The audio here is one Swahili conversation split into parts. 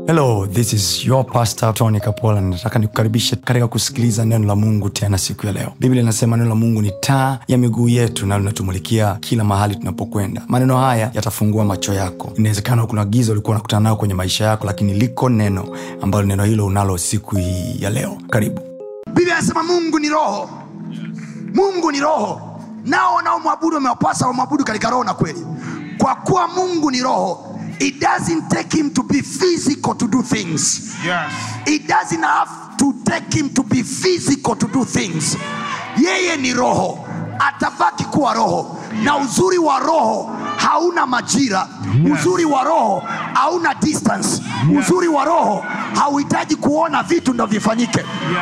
Hello, this is your pastor Tony Kapola. Nataka nikukaribishe katika kusikiliza neno la Mungu tena siku ya leo. Biblia inasema neno la Mungu ni taa ya miguu yetu na linatumulikia kila mahali tunapokwenda. Maneno haya yatafungua macho yako. Inawezekana kuna giza ulikuwa unakutana nalo kwenye maisha yako, lakini liko neno ambalo neno hilo unalo siku hii ya leo. Karibu. Biblia inasema Mungu ni roho. Mungu ni roho. Nao wanaomwabudu wamewapasa wamwabudu katika roho na kweli. Kwa kuwa Mungu ni roho, it doesn't take him to be physical to do things. Yes. It doesn't have to take him to be physical to do things. Yeye ni roho, atabaki kuwa roho. Na uzuri wa roho hauna majira. Uzuri wa roho hauna distance. Uzuri wa roho hauhitaji kuona vitu ndio vifanyike.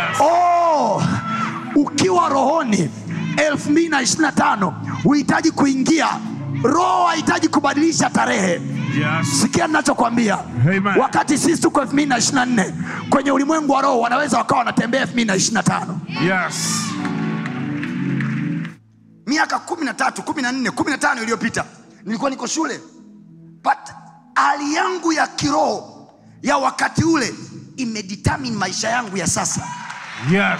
Ukiwa rohoni 2025 uhitaji kuingia. Roho hahitaji kubadilisha tarehe. Yes. Sikia ninachokwambia. Wakati sisi tuko 2024 kwenye ulimwengu wa roho, wanaweza wakawa wanatembea 2025. Yes. Miaka 13, 14, 15 iliyopita nilikuwa niko shule. But hali yangu ya kiroho ya wakati ule imedetermine maisha yangu ya sasa. Yes.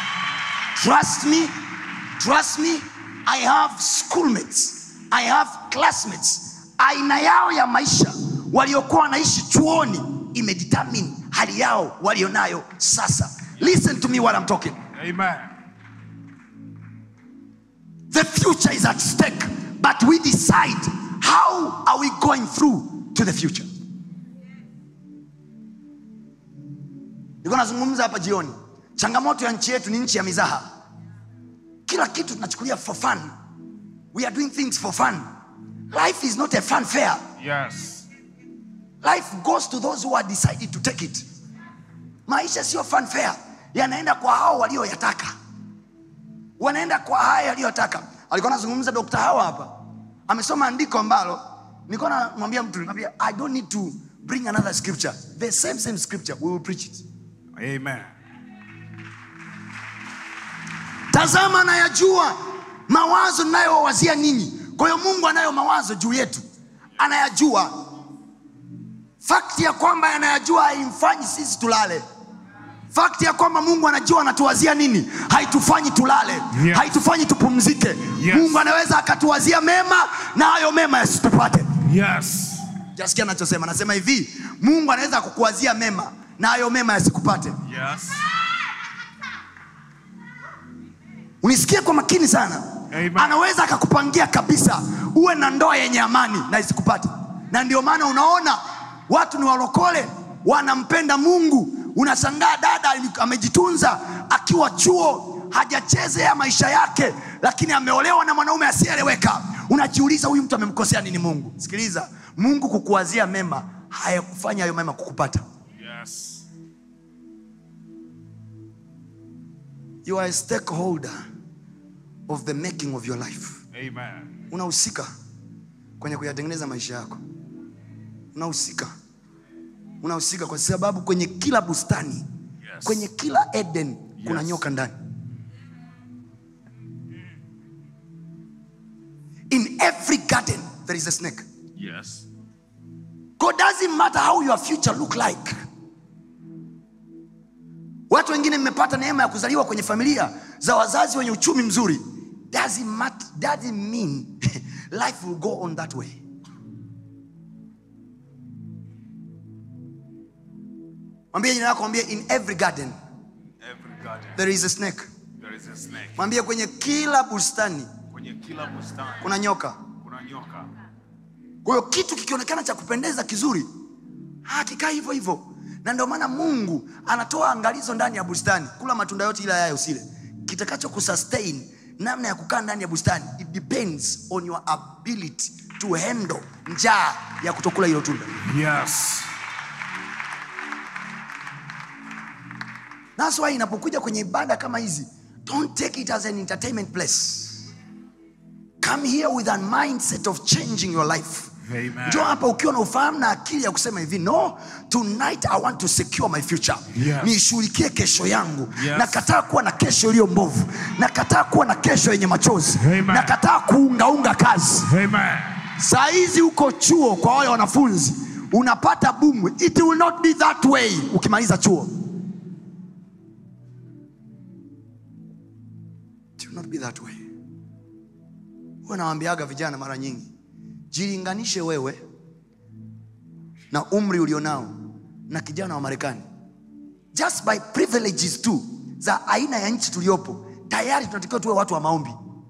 Trust me, I have schoolmates. I have classmates. Aina yao ya maisha waliokuwa wanaishi chuoni imedetermine hali yao walionayo sasa. Listen to me while I'm talking. Amen. The future is at stake, but we decide how are we going through to the future. Niko nazungumza hapa jioni. Changamoto ya nchi yetu ni nchi ya mizaha. Kila kitu tunachukulia for fun. We are doing things for fun. Life is not a fun fair. Yes. Life goes to those who are decided to take it. Maisha sio fun fair. Yanaenda kwa hao walioyataka. Wanaenda kwa haya waliyotaka. Alikuwa anazungumza Dr. Hawa hapa. Amesoma andiko ambalo nilikuwa namwambia mtu, nikamwambia I don't need to bring another scripture. The same scripture, we will preach it. Amen. Tazama na yajua mawazo ninayowazia ninyi. Kwa hiyo Mungu anayo mawazo juu yetu. Anayajua. Fakti ya kwamba anayajua haimfanyi sisi tulale. Fakti ya kwamba Mungu anajua anatuwazia nini haitufanyi tulale. Yes. Haitufanyi tupumzike. Yes. Mungu anaweza akatuwazia mema na hayo mema yasitupate. Yes. Jasikia anachosema. Anasema hivi, Mungu anaweza kukuwazia mema na hayo mema yasikupate. Yes. Unisikie kwa makini sana. Amen. Anaweza akakupangia kabisa uwe na ndoa yenye amani na isikupate. Na ndio maana unaona watu ni walokole wanampenda Mungu. Unashangaa dada amejitunza akiwa chuo, hajachezea maisha yake, lakini ameolewa na mwanaume asiyeeleweka. Unajiuliza huyu mtu amemkosea nini Mungu? Sikiliza, Mungu kukuwazia mema hayakufanya hayo mema kukupata. Yes. You are a stakeholder of the making of your life. Amen. Unahusika kwenye kuyatengeneza maisha yako. Unahusika kwa sababu kwenye kila bustani, Yes. kwenye kila Eden, kuna nyoka ndani. In every garden there is a snake. Yes. God doesn't matter how your future look like. Watu wengine mmepata neema ya kuzaliwa kwenye familia za wazazi wenye uchumi mzuri. Doesn't mean life will go on that way. Mwambie jina lako, mwambie in every garden there is a snake. There is a snake. Mwambie kwenye kila bustani kuna nyoka. Kwa hiyo kitu kikionekana cha kupendeza kizuri, hakikaa hivyo hivyo. Na ndio maana Mungu anatoa angalizo ndani ya bustani. Kula matunda yote ila haya usile. Kitakacho kusustain namna ya kukaa ndani ya bustani, it depends on your ability to handle njaa ya kutokula hilo tunda. Yes. That's why inapokuja kwenye ibada kama hizi, don't take it as an entertainment place. Come here with a mindset of changing your life. Amen. Njoo hapa ukiwa na ufahamu na akili ya kusema hivi, no, tonight I want to secure my future. Yes. Nishughulikie kesho yangu. Yes. Nakataa kuwa na kesho iliyo mbovu. Nakataa kuwa na kesho yenye machozi. Amen. Nakataa kuungaunga kazi. Amen. Saa hizi uko chuo, kwa wale wanafunzi unapata boom. It will not be that way ukimaliza chuo. It will not be that way. Nawaambiaga vijana mara nyingi, jilinganishe wewe na umri ulionao na kijana wa Marekani. Just by privileges tu za aina ya nchi tuliopo, tayari tunatakiwa tuwe watu wa maombi.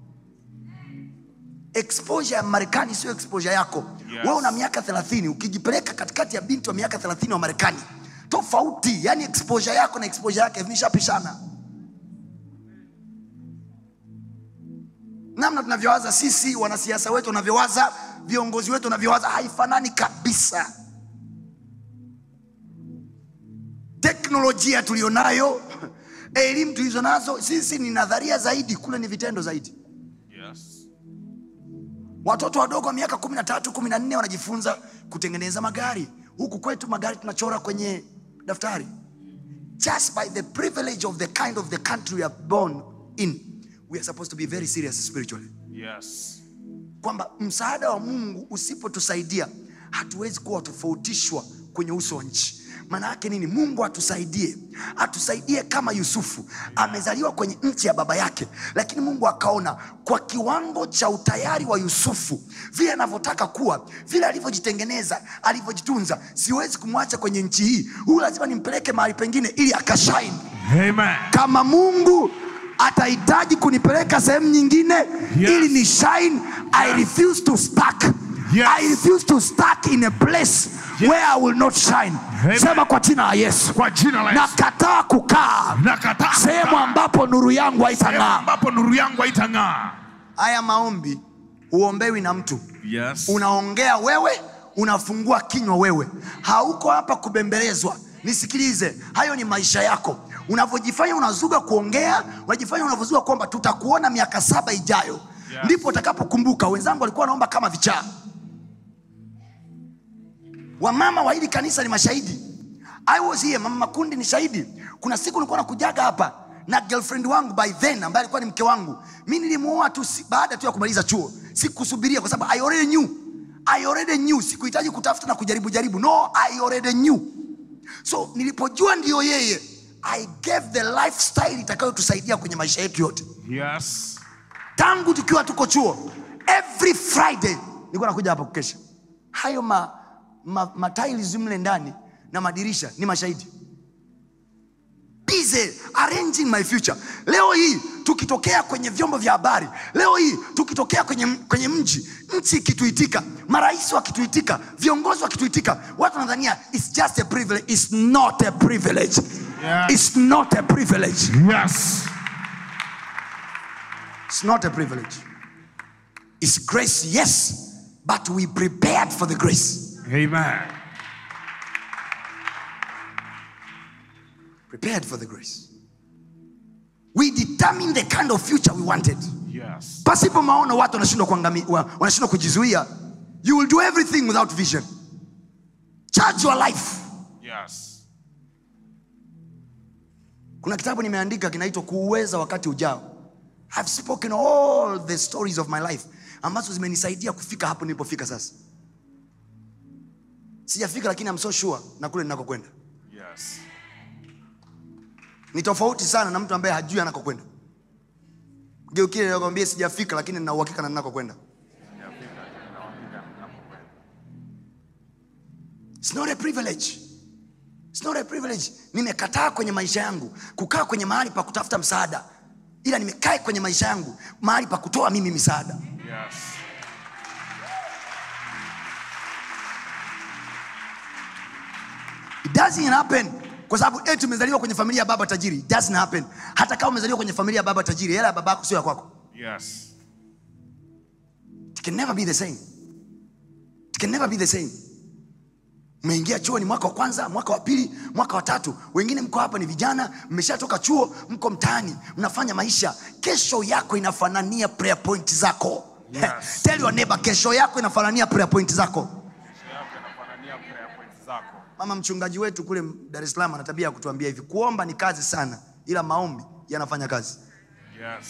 Exposure ya Marekani sio exposure yako. Yes. Wewe una miaka 30, ukijipeleka katikati ya binti wa miaka 30 wa Marekani, tofauti. Yani exposure yako na exposure yake vimeshapishana. Namna tunavyowaza sisi, wanasiasa wetu wanavyowaza, viongozi wetu wanavyowaza, haifanani kabisa. Teknolojia tulionayo, elimu tulizonazo, sisi ni nadharia zaidi, kule ni vitendo zaidi. Yes. Watoto wadogo wa miaka 13, 14 wanajifunza kutengeneza magari. Huku kwetu magari tunachora kwenye daftari. Just by the privilege of the kind of the country we are born in, we are supposed to be very serious spiritually. Yes. Kwamba msaada wa Mungu usipotusaidia, hatuwezi kuwa tofautishwa kwenye uso wa nchi. Maana yake nini? Mungu atusaidie kama Yusufu. Amezaliwa kwenye nchi ya baba yake, lakini Mungu akaona kwa kiwango cha utayari wa Yusufu, vile anavyotaka kuwa, vile alivyojitengeneza, alivyojitunza, siwezi kumwacha kwenye nchi hii. Huyu lazima nimpeleke mahali pengine ili akashine. Amen. Kama Mungu atahitaji kunipeleka sehemu nyingine, yes, ili ni shine, yes, I refuse to stuck. Yes. I refuse to stuck in a place, yes, where I will not shine. Amen. Sema kwa jina la Yesu. Kwa jina la Yesu. Nakataa kukaa sehemu ambapo nuru yangu haitang'aa. Haya maombi uombewi na mtu. Yes. Unaongea wewe, unafungua kinywa wewe. Hauko hapa kubembelezwa. Nisikilize, hayo ni maisha yako. Unavyojifanya unazuga kuongea, unajifanya unavyozuga kwamba tutakuona miaka 7 ijayo. Yes. Ndipo utakapokumbuka wenzangu walikuwa wanaomba kama vichaa. Wamama wa hili kanisa ni mashahidi. I was here, mama Makundi ni shahidi. Kuna siku nilikuwa nakujaga hapa na girlfriend wangu by then, ambaye alikuwa ni mke wangu. Mimi nilimuoa tu baada tu ya kumaliza chuo. Sikusubiria kwa sababu I already knew. Sikuhitaji kutafuta na kujaribu. No, I already knew. So nilipojua ndio yeye, I gave the lifestyle itakayotusaidia kwenye maisha yetu yote. Yes. Tangu tukiwa tuko chuo, every Friday nilikuwa nakuja hapa kukesha. Hayo tiles mle ndani na madirisha ni mashahidi. Busy arranging my future. Leo hii tukitokea kwenye vyombo vya habari, leo hii tukitokea kwenye nchi ikituitika, marais wakituitika, viongozi wakituitika, watu wanadhania it's just a privilege. It's not a privilege. Yes. It's not a privilege. Yes. It's not a privilege. It's grace, yes, but we prepared for the grace. Amen. Prepared for the grace. We determined the kind of future we wanted. Yes. Pasipo maono watu wanashindwa kujizuia. You will do everything without vision. Charge your life. Yes. Kuna kitabu nimeandika kinaitwa Kuuweza Wakati Ujao. I've spoken all the stories of my life ambazo zimenisaidia kufika hapo nilipofika sasa. Sijafika lakini I'm so sure na kule ninakokwenda. Yes. Ni tofauti sana na mtu ambaye hajui anakokwenda. Geukie na kwambie sijafika lakini nina uhakika na ninakokwenda. It's not a privilege. It's not a privilege. Nimekataa kwenye maisha yangu kukaa kwenye mahali pa kutafuta msaada, ila nimekaa kwenye maisha yangu mahali pa kutoa mimi msaada. Yes. It doesn't happen kwa sababu eti umezaliwa kwenye familia ya baba tajiri. It doesn't happen. Hata kama umezaliwa kwenye familia ya baba tajiri, hela ya babako sio ya kwako. Yes. It can never be the same. It can never be the same. Umeingia chuo ni mwaka wa kwanza, mwaka wa pili, mwaka wa tatu. Wengine mko hapa ni vijana, mmeshatoka chuo, mko mtaani, mnafanya maisha. Kesho yako inafanania prayer point zako. Yes. Tell your neighbor, kesho yako inafanania prayer point zako. Kesho yako inafanania prayer point zako. Mama mchungaji wetu kule Dar es Salaam ana tabia ya kutuambia hivi, kuomba ni kazi sana, ila maombi yanafanya kazi. Yes.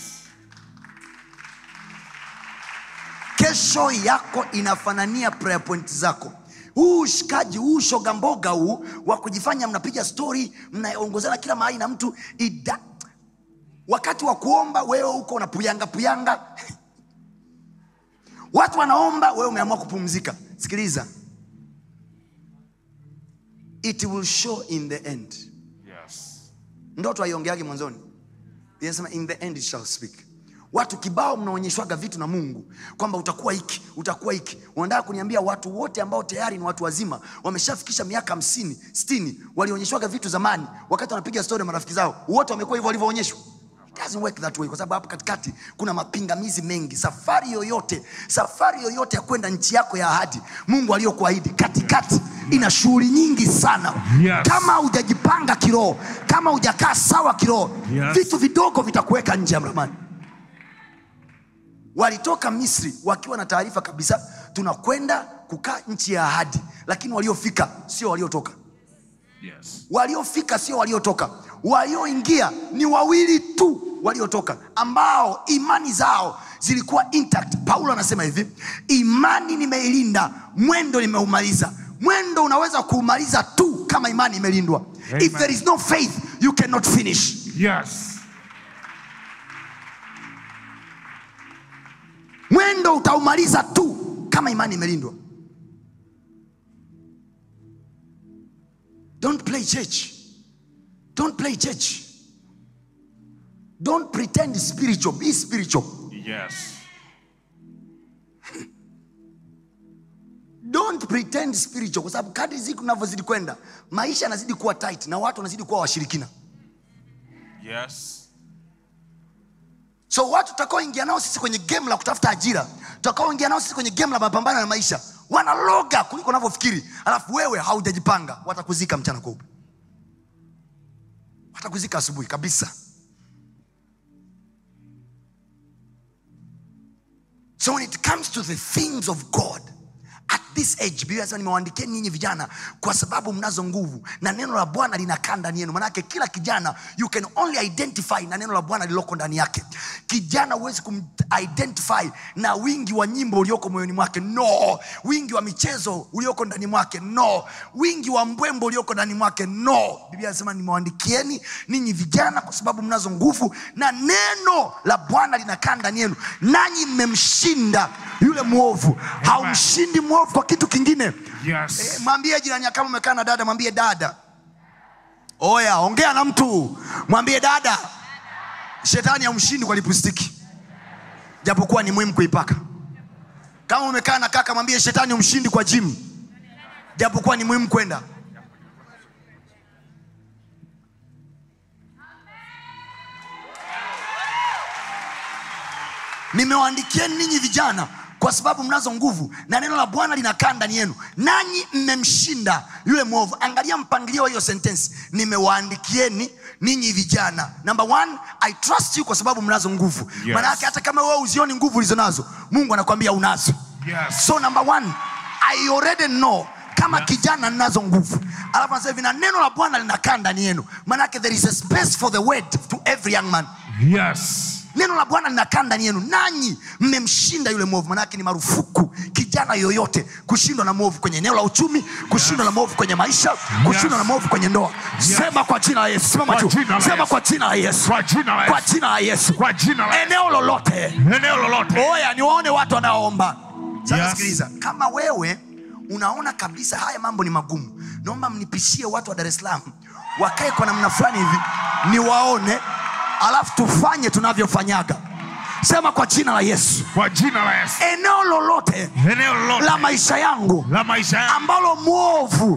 Kesho yako inafanania prayer point zako. Huu shikaji, huu shoga mboga huu wa kujifanya mnapiga story, mnaongozana kila mahali na mtu wakati wa kuomba wewe uko unapuyanga watu wanaomba, wewe umeamua kupumzika. Sikiliza, it will show in the end. Yes. Ndoto haiongeagi mwanzoni. Inasema in the end it shall speak. Watu kibao mnaonyeshwaga vitu na Mungu kwamba utakuwa hiki, utakuwa hiki. Wanataka kuniambia watu wote ambao tayari ni watu wazima, wameshafikisha miaka 50, 60, walionyeshwaga vitu zamani wakati wanapiga story marafiki zao, wote wamekuwa hivyo walivyoonyeshwa? It doesn't work that way, kwa sababu hapa katikati kuna mapingamizi mengi. Safari yoyote ya kwenda nchi yako ya ahadi, Mungu aliyokuahidi, katikati ina shughuli nyingi sana. Yes. Kama hujajipanga kiroho, kama hujakaa sawa kiroho, yes, vitu vidogo vitakuweka nje ya ramani. Walitoka Misri wakiwa na taarifa kabisa tunakwenda kukaa nchi ya ahadi, lakini waliofika sio waliotoka. Yes. Waliofika sio waliotoka. Walioingia ni wawili tu waliotoka, ambao imani zao zilikuwa intact. Paulo anasema hivi, imani nimeilinda, mwendo nimeumaliza. Mwendo unaweza kuumaliza tu kama imani imelindwa. If there is no faith, you cannot finish. Yes. Mwendo utaumaliza tu kama imani imelindwa. Don't play church. Don't play church. Don't pretend spiritual. Be spiritual. Yes. Don't pretend spiritual, kwa sababu kadri siku tunavyozidi kwenda, maisha yanazidi kuwa tight na watu wanazidi kuwa washirikina. Yes. So watu tutakaoingia nao sisi kwenye game la kutafuta ajira, tutakaoingia nao sisi kwenye game la mapambano na maisha, wanaloga kuliko unavyofikiri. Alafu wewe haujajipanga, watakuzika mchana kweupe. Watakuzika asubuhi kabisa. So when it comes to the things of God, at this age, Biblia inasema nimewaandikia ninyi vijana kwa sababu mnazo nguvu na neno la Bwana linakaa ndani yenu. Maana yake kila kijana you can only identify na neno la Bwana lililoko ndani yake. Kijana huwezi identify na wingi wa nyimbo ulioko moyoni mwake. No. Wingi wa michezo ulioko ndani mwake. No. Wingi wa mbwembo ulioko ndani mwake. No. Biblia inasema nimewaandikieni ninyi vijana kwa sababu mnazo nguvu na neno la Bwana linakaa ndani yenu. Nanyi mmemshinda yule mwovu. Haumshindi mwovu kwa kitu kingine. Yes. Mwambie jirani kama umekaa na dada, mwambie dada. Oya, ongea na mtu. Mwambie dada, shetani hamshindi kwa lipstiki, japokuwa ni muhimu kuipaka. Kama umekaa na kaka, mwambie shetani hamshindi kwa gym, japokuwa ni muhimu kwenda. Nimewaandikieni ninyi vijana kwa sababu mnazo nguvu na neno la Bwana linakaa ndani yenu. Nanyi mmemshinda yule mwovu. Angalia mpangilio wa hiyo sentence. Nimewaandikieni ninyi vijana. Number 1, I trust you kwa sababu mnazo nguvu. Yes. Maana yake hata kama wewe uzioni nguvu ulizonazo, Mungu anakuambia unazo. Yes. So number 1, I already know kama kijana ninazo nguvu. Alafu anasema hivi, na neno la Bwana linakaa ndani yenu. Maana yake there is a space for the word to every young man. Yes. Neno la Bwana linakaa ndani yenu. Nanyi mmemshinda yule mwovu. Maana yake ni marufuku kijana yoyote kushindwa na mwovu kwenye eneo la uchumi, kushindwa na mwovu kwenye maisha, kushindwa na mwovu kwenye ndoa. Sema kwa jina la Yesu. Sema tu. Sema kwa jina la Yesu. Kwa jina la Yesu. Kwa jina la Yesu. Kwa jina la Yesu. Eneo lolote. Eneo lolote. Oya, niwaone watu wanaoomba. Sasa Yes. sikiliza, kama wewe unaona kabisa haya mambo ni magumu, naomba mnipishie watu wa Dar es Salaam wakae kwa namna fulani hivi niwaone, alafu tufanye tunavyofanyaga. Sema kwa jina la Yesu. Kwa jina la Yesu. Eneo lolote la maisha yangu ambalo mwovu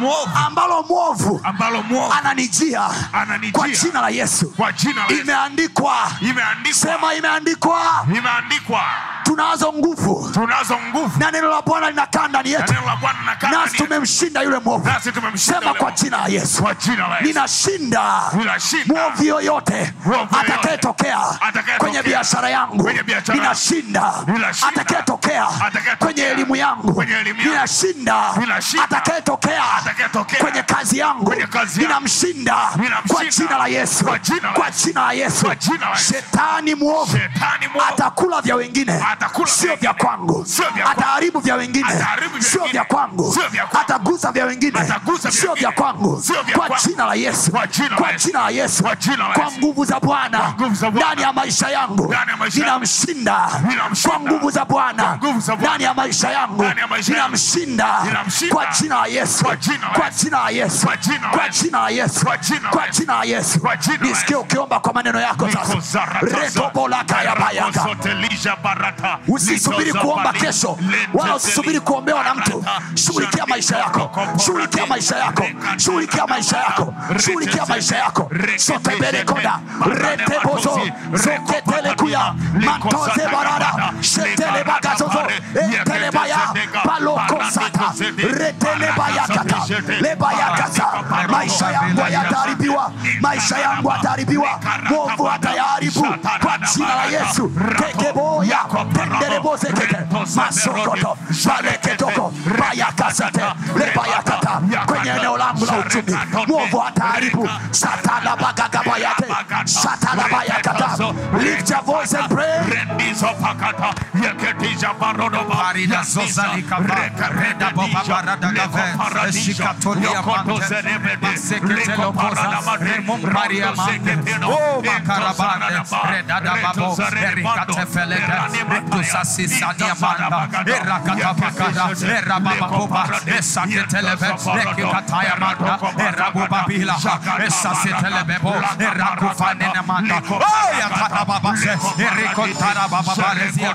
ananijia, kwa jina la Yesu. Kwa jina la Yesu. Imeandikwa. Sema imeandikwa. Tunazo nguvu. Na neno la Bwana linakaa ndani yetu. Nasi tumemshinda yule mwovu. Sema kwa jina la Yesu. Ninashinda mwovu yoyote atakayetokea kwenye biashara yangu. Ninashinda atakayetokea kwenye elimu yangu. Ninashinda atakayetokea kwenye kazi yangu. Ninamshinda kwa jina la Yesu. Kwa jina la Yesu. Shetani mwovu atakula vya wengine, sio vya kwangu. Ataharibu vya wengine, sio vya kwangu. Atagusa vya wengine, sio vya kwangu. Kwa jina la Yesu, kwa jina la Yesu, kwa nguvu za Bwana ndani ya maisha yangu ninamshinda. Kwa nguvu za Bwana ndani ya maisha yangu ninamshinda. Kwa jina la Yesu, kwa jina la Yesu, kwa jina la Yesu, kwa jina la Yesu. Nisikie ukiomba kwa maneno yako sasa. Retobolaka ya bayaka. Usisubiri kuomba kesho, wala usisubiri kuombewa na mtu. Shughulikia maisha yako, shughulikia maisha yako, shughulikia maisha yako, shughulikia maisha yako. Sotebele koda retebozo zoketele kuya mantoze barada shetele bagazozo etele baya paloko sata retele baya kata lebaya kata. Maisha yangu yataharibiwa, maisha yangu yataharibiwa, mwovu atayaharibu kwa jina la Yesu. Tekeboya tendereboze kete masokoto baleketoko baya kasate lebaya kata. Kwenye eneo langu la uchumi mwovu ataharibu. Satana bagagabayate satana baya kata. Lift your voice and pray. Marina Zozali Kaba Reda Boba Barada Gave Shikatolia Mante Maseketelo Poza Remon Maria Mante O Makarabande Reda Babo Erika Tefelete Retusasi Sadia Manda Erakata Pakada Erababa Boba Esaketeleve Rekataya Manda Erabuba Bila Esaketelebebo Erakufanena Manda Oh Yatarababa Erikotarababa Balezia.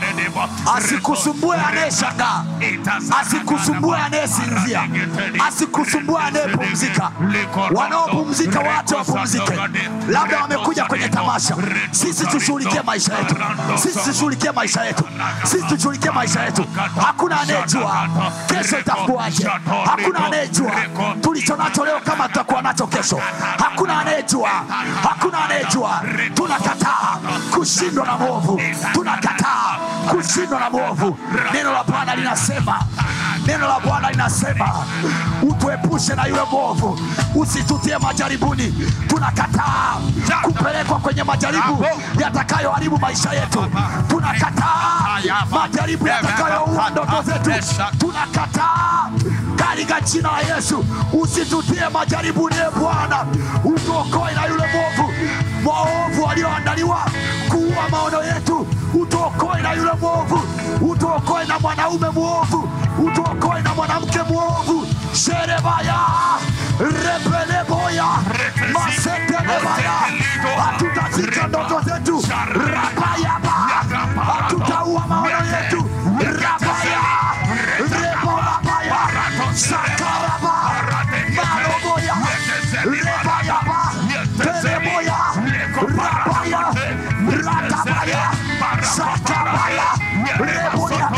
Asikusumbue anayeshangaa, asikusumbue anayesinzia, asikusumbue anayepumzika. Wanaopumzika wote wapumzike. Labda wamekuja kwenye tamasha. Sisi tushughulikie maisha yetu, sisi tushughulikie maisha yetu, sisi tushughulikie maisha yetu. Hakuna anayejua kesho itakuwaje. Hakuna anayejua tulicho nacho leo kama tutakuwa nacho kesho. Hakuna anayejua, hakuna anayejua. Tunakataa kushindwa na mwovu, tunakataa kushindwa na mwovu. Neno la Bwana linasema, neno la Bwana linasema utuepushe na yule mwovu, usitutie majaribuni. Tunakataa kupelekwa kwenye majaribu yatakayoharibu maisha yetu. Tunakataa majaribu yatakayoua ndoto zetu. Tunakataa katika jina la Yesu. Usitutie majaribuni Bwana, utuokoe na yule mwovu, mwovu walioandaliwa kuua maono yetu. Utuokoe na yule mwovu, utuokoe na mwanaume mwovu, utuokoe na mwanamke mwovu. Sherebaya repeleboya masetelebaya. Hatutazika ndoto zetu. Rabayaba hatutaua maono yetu. Rabaya rebolabaya sakaraba maloboya rebayaba teleboya rabaya ratabaya sakarabaya reboya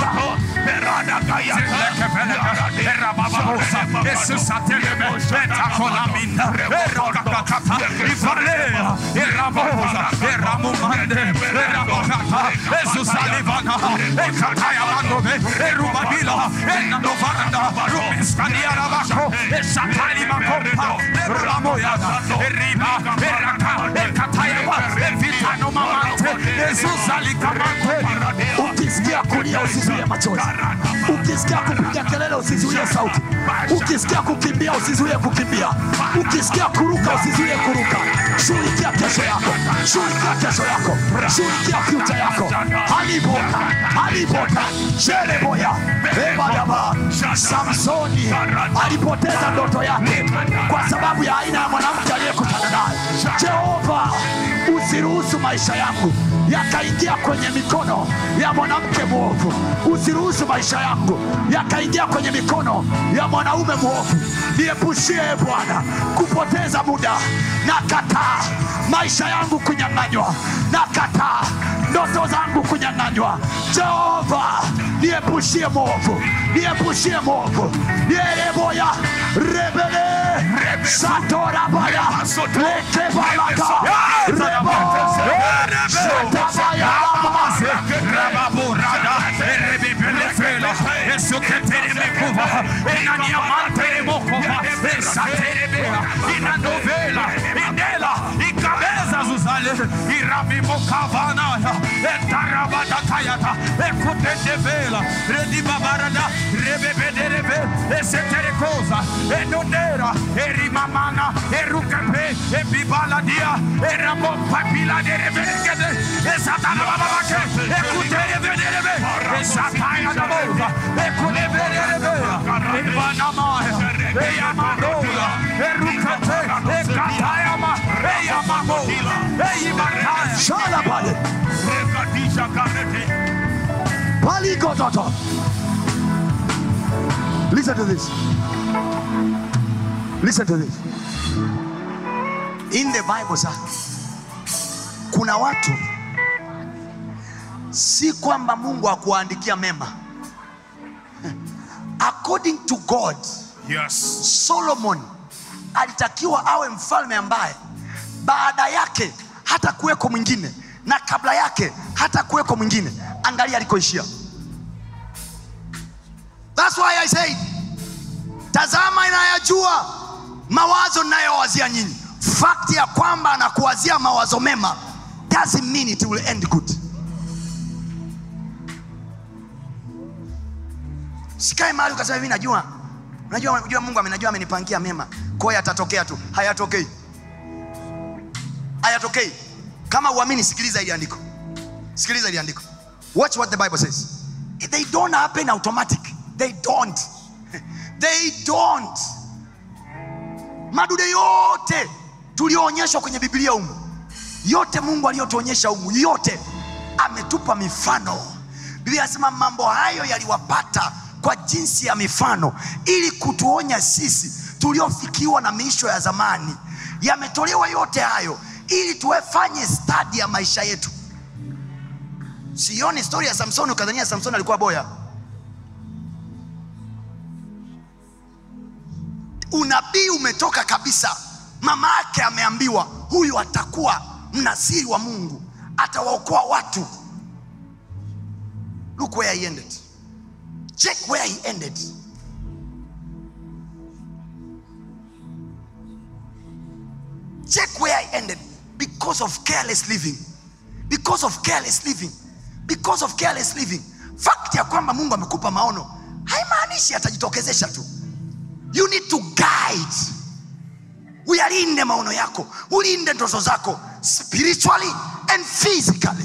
Ukisikia kulia usizuie machozi. Ukisikia kupiga kelele usizuie sauti. Ukisikia kukimbia usizuie kukimbia. Ukisikia kuruka usizuie kuruka. Shughulikia kesho yako, shughulikia kesho yako, shughulikia future yako. Halibota, halibota, sheleboya, ebadaba. Samsoni alipoteza ndoto yake kwa sababu ya aina ya mwanamke aliyekutana naye. Jehova, usiruhusu maisha yangu yakaingia kwenye mikono ya mwanamke mwovu. Usiruhusu maisha yangu yakaingia kwenye mikono ya mwanaume mwovu. Niepushie Bwana kupoteza muda. Nakataa maisha yangu kunyang'anywa, nakataa ndoto zangu kunyang'anywa. Jehova, niepushie mwovu, niepushie mwovu. Yereboya rebele satorabaya lekebalaka rebo satabaya rababurada rebebelefela esoketelemekuva enaniamantelemokova esaterebea inanovela indela ikabeza zuzale irabimo Kavana, Etarabata Kayata, Ekutevela, Redibabarada, Rebebe, Eseterekosa, Enonera, Erimamana, Erukape, Ebibaladia, Eramo Papila de Rebele, Esatana, Ekutevele, Esataya da Bosa, Ekutevele, Evanamaya, Eyamadola, Erukate, Ekatayama, Eyamamola, Eyimakaya, Shalabale. Ekadisha Karete. Paligototo. Listen to this. Listen to this. In the Bible, sir, kuna watu si kwamba Mungu akuandikia mema. According to God, Yes. Solomon alitakiwa awe mfalme ambaye baada yake hata kuweko mwingine na kabla yake hata kuweko mwingine. Angalia alikoishia. That's why I said, tazama inayajua mawazo ninayowazia nyinyi. Fact ya kwamba anakuwazia mawazo mema doesn't mean it will end good. Sikae mahali ukasema hivi najua Mungu amenajua amenipangia mema, kwa hiyo yatatokea tu. Hayatokei. Hayatokei. Kama uamini, sikiliza ile andiko. Sikiliza ile andiko. Watch what the Bible says. They don't happen automatic. They don't. They don't. Madude yote tulioonyeshwa kwenye Biblia humu, yote Mungu aliyotuonyesha humu, yote ametupa mifano. Biblia inasema mambo hayo yaliwapata kwa jinsi ya mifano, ili kutuonya sisi tuliofikiwa na miisho ya zamani. Yametolewa yote hayo ili tuwefanye study ya maisha yetu. Sioni story ya Samson ukadhania Samson alikuwa boya. Unabii umetoka kabisa. Mama yake ameambiwa huyu atakuwa mnaziri wa Mungu, atawaokoa watu. Look where he ended. Check where he ended. Check where he ended. Because of careless living. Because of careless living. Because of careless living. Fact ya kwamba Mungu amekupa maono haimaanishi atajitokezesha tu. You need to guide. Uyalinde maono yako, ulinde ndoto zako, spiritually and physically.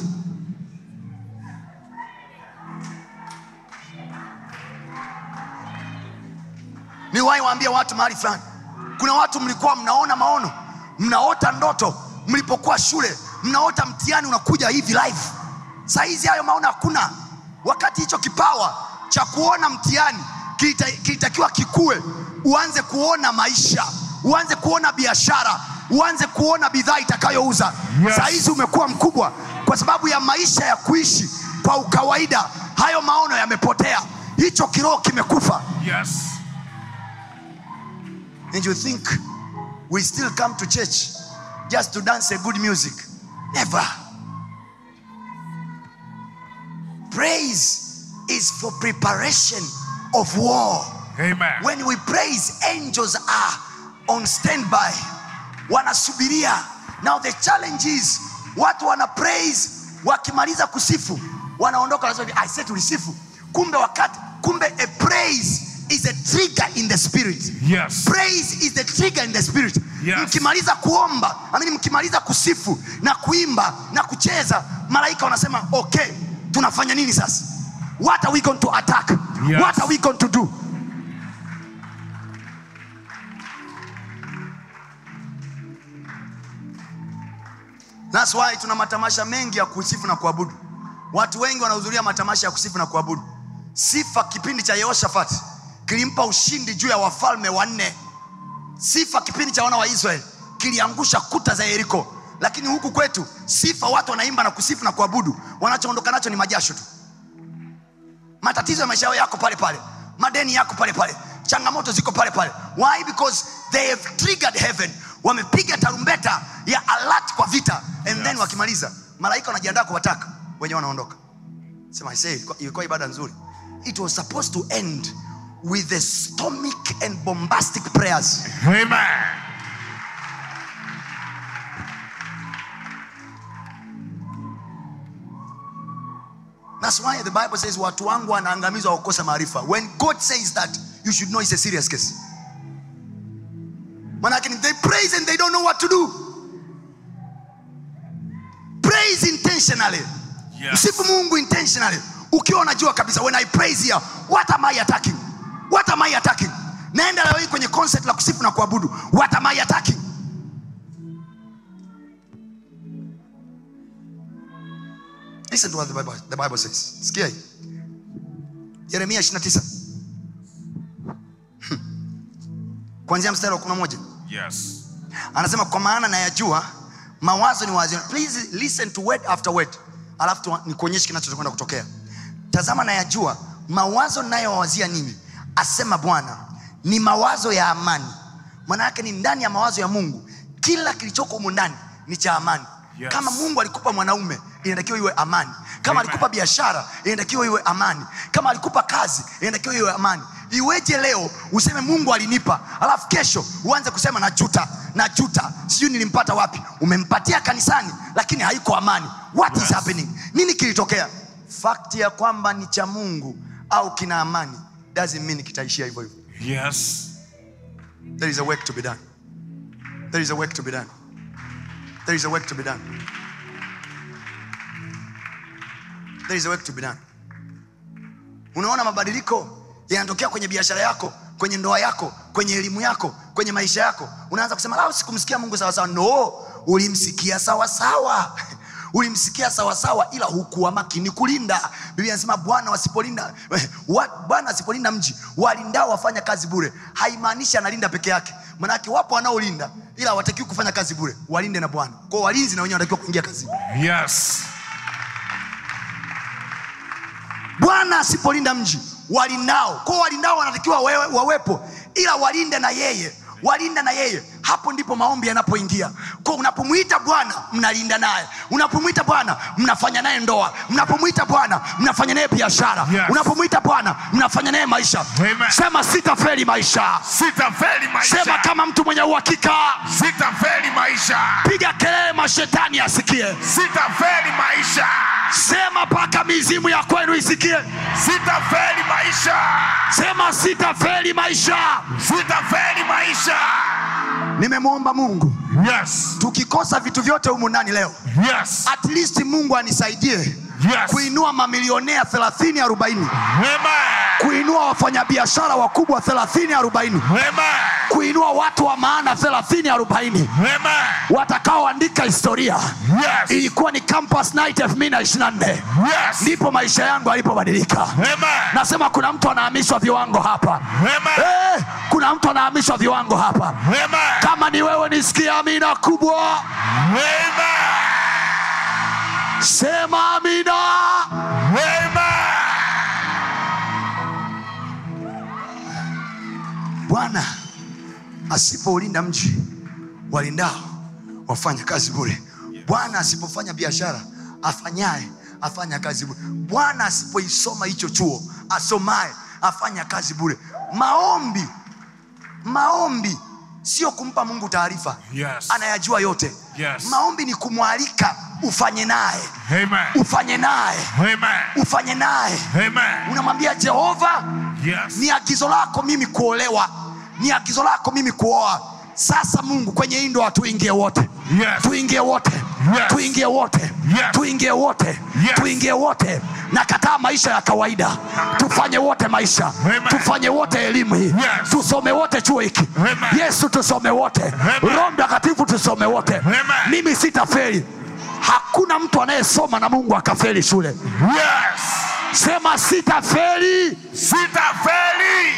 Niwahi waambia watu mahali fulani, kuna watu mlikuwa mnaona maono, mnaota ndoto mlipokuwa shule, mnaota mtihani unakuja hivi live. Saa hizi hayo maono hakuna. Wakati hicho kipawa cha kuona mtihani kilitakiwa kikue, uanze kuona maisha, uanze kuona biashara, uanze kuona bidhaa itakayouza. Yes. Saa hizi umekuwa mkubwa kwa sababu ya maisha ya kuishi kwa ukawaida. Hayo maono yamepotea, hicho kiroho kimekufa. Yes. And you think we still come to church just to dance a good music? Never. Praise is for preparation of war. Amen. When we praise, angels are on standby, wanasubiria. Now the challenge is, watu wana praise, wakimaliza kusifu wanaondoka, wanasema I said to receive. Kumbe a praise is a trigger in the spirit. Yes. Praise is the trigger in the spirit. Yes. Mkimaliza kuomba, mkimaliza kusifu na kuimba na kucheza, malaika wanasema okay, tunafanya nini sasa? What are we going to attack? Yes. What are we going to do? That's why tuna matamasha mengi ya kusifu na kuabudu. Watu wengi wanahudhuria matamasha ya kusifu na kuabudu. Sifa kipindi cha Yehoshafat kilimpa ushindi juu ya wafalme wanne. Sifa kipindi cha wana wa Israeli kiliangusha kuta za Yeriko. Lakini huku kwetu sifa watu wanaimba na kusifu na kuabudu, wanachoondoka nacho ni majasho tu. Matatizo ya maisha yako pale pale, madeni yako pale pale, changamoto ziko pale pale. Why? Because they have triggered heaven. Wamepiga tarumbeta ya alert kwa vita, and then wakimaliza malaika wanajiandaa kuwataka, wenyewe wanaondoka. Sema I say ilikuwa ibada nzuri. It was supposed to end with the stomach and bombastic prayers. Amen. That's why the Bible says watu wangu wanaangamizwa kwa kukosa maarifa. When God says that, you should know it's a serious case. Manake they praise and they don't know what to do. Praise intentionally. Msifu Mungu intentionally. Ukiwa unajua kabisa, when I praise here, what am I attacking? What am I attacking? Naenda leo hii kwenye concept la kusifu na kuabudu. What am I attacking? Listen to what the Bible says. Sikia hii. Yeremia 29. Kuanzia mstari wa 11. Yes. Anasema kwa maana nayajua mawazo ni wazi. Please listen to word after word. Alafu nikuonyeshe kinachokwenda kutokea. Tazama nayajua mawazo ninayowazia nini, asema Bwana, ni mawazo ya amani. Maana yake ni ndani ya mawazo ya Mungu kila kilichoko huko ndani ni cha amani. Yes. Kama Mungu alikupa mwanaume, inatakiwa iwe amani. Kama alikupa biashara, inatakiwa iwe amani. Kama alikupa kazi, inatakiwa iwe amani. Iweje leo useme Mungu alinipa, alafu kesho uanze kusema najuta, sijui nilimpata wapi? Umempatia kanisani lakini haiko amani. What is happening? Nini kilitokea? Fact ya kwamba ni cha Mungu au kina amani doesn't mean kitaishia hivyo hivyo. Yes. There is a work to be done. There is a work to be done. There is a work to be done. There is a work to be done. Unaona mabadiliko yanatokea kwenye biashara yako, kwenye ndoa yako, kwenye elimu yako, kwenye maisha yako. Unaanza kusema la, sikumsikia Mungu sawa sawa. No, ulimsikia sawa sawa. Ulimsikia sawa sawa, ila hukuwa makini kulinda. Biblia inasema Bwana asipolinda mji, walindao wafanya kazi bure. Haimaanishi analinda peke yake. Maana yake wapo wanaolinda ila hawatakiwi kufanya kazi bure. Walinde na Bwana. Kwa walinzi na wenyewe wanatakiwa kuingia kazi. Yes. Bwana asipolinda mji, walindao. Kwa walindao wanatakiwa wawepo, ila walinde na yeye. Walinda na yeye. Hapo ndipo maombi yanapoingia. Kwa unapomuita Bwana, mnalinda naye. Unapomuita Bwana, mnafanya naye ndoa. Unapomuita Bwana, mnafanya naye biashara. Yes. Unapomuita Bwana, mnafanya naye maisha. Amen. Sema sitafeli maisha. Sitafeli maisha. Sema kama mtu mwenye uhakika. Sitafeli maisha. Piga kelele mashetani asikie. Sitafeli maisha. Sema paka mizimu ya kwenu isikie. Sitafeli maisha. Sema sitafeli maisha. Sitafeli maisha. Nimemwomba Mungu. Yes. Tukikosa vitu vyote humu ndani leo, Yes. at least Mungu anisaidie. Yes. Kuinua mamilionea 30-40. Amen. Kuinua wafanyabiashara wakubwa 30-40. Amen. Kuinua watu wa maana 30-40. Amen. Watakaoandika historia. Yes. Ilikuwa ni Campus Night 2024. Yes. Ndipo maisha yangu yalipobadilika. Amen. Nasema kuna mtu anahamishwa viwango hapa. Amen. Kuna mtu anahamishwa viwango hapa. Amen. Kama ni wewe nisikie amina kubwa. Amen. Sema amina. Amen. Bwana asipoulinda mji, walindao wafanya kazi bure. Bwana asipofanya biashara, afanya kazi bure. Bwana asipoisoma hicho chuo, asomaye afanya kazi bure. Maombi sio kumpa Mungu taarifa. Yes. Anayajua yote. Yes. Maombi ni kumwalika ufanye naye. Amen. Ufanye naye. Amen. Ufanye naye. Amen. Unamwambia Jehova, Yes. ni agizo lako mimi kuolewa, ni agizo lako mimi kuoa. Sasa Mungu, kwenye hii ndoa tuingie wote. Yes. Tuingie wote. Yes. Tuingie wote. Yes. Tuingie wote. Yes. Tuingie wote. Nakataa maisha ya kawaida. Tufanye wote maisha. Amen. Tufanye wote elimu hii. Yes. Tusome wote chuo hiki. Amen. Yesu tusome wote. Amen. Roho Mtakatifu tusome wote. Amen. Mimi sitafeli. Hakuna mtu anayesoma na Mungu akafeli shule. Yes. Sema sitafeli. Sitafeli.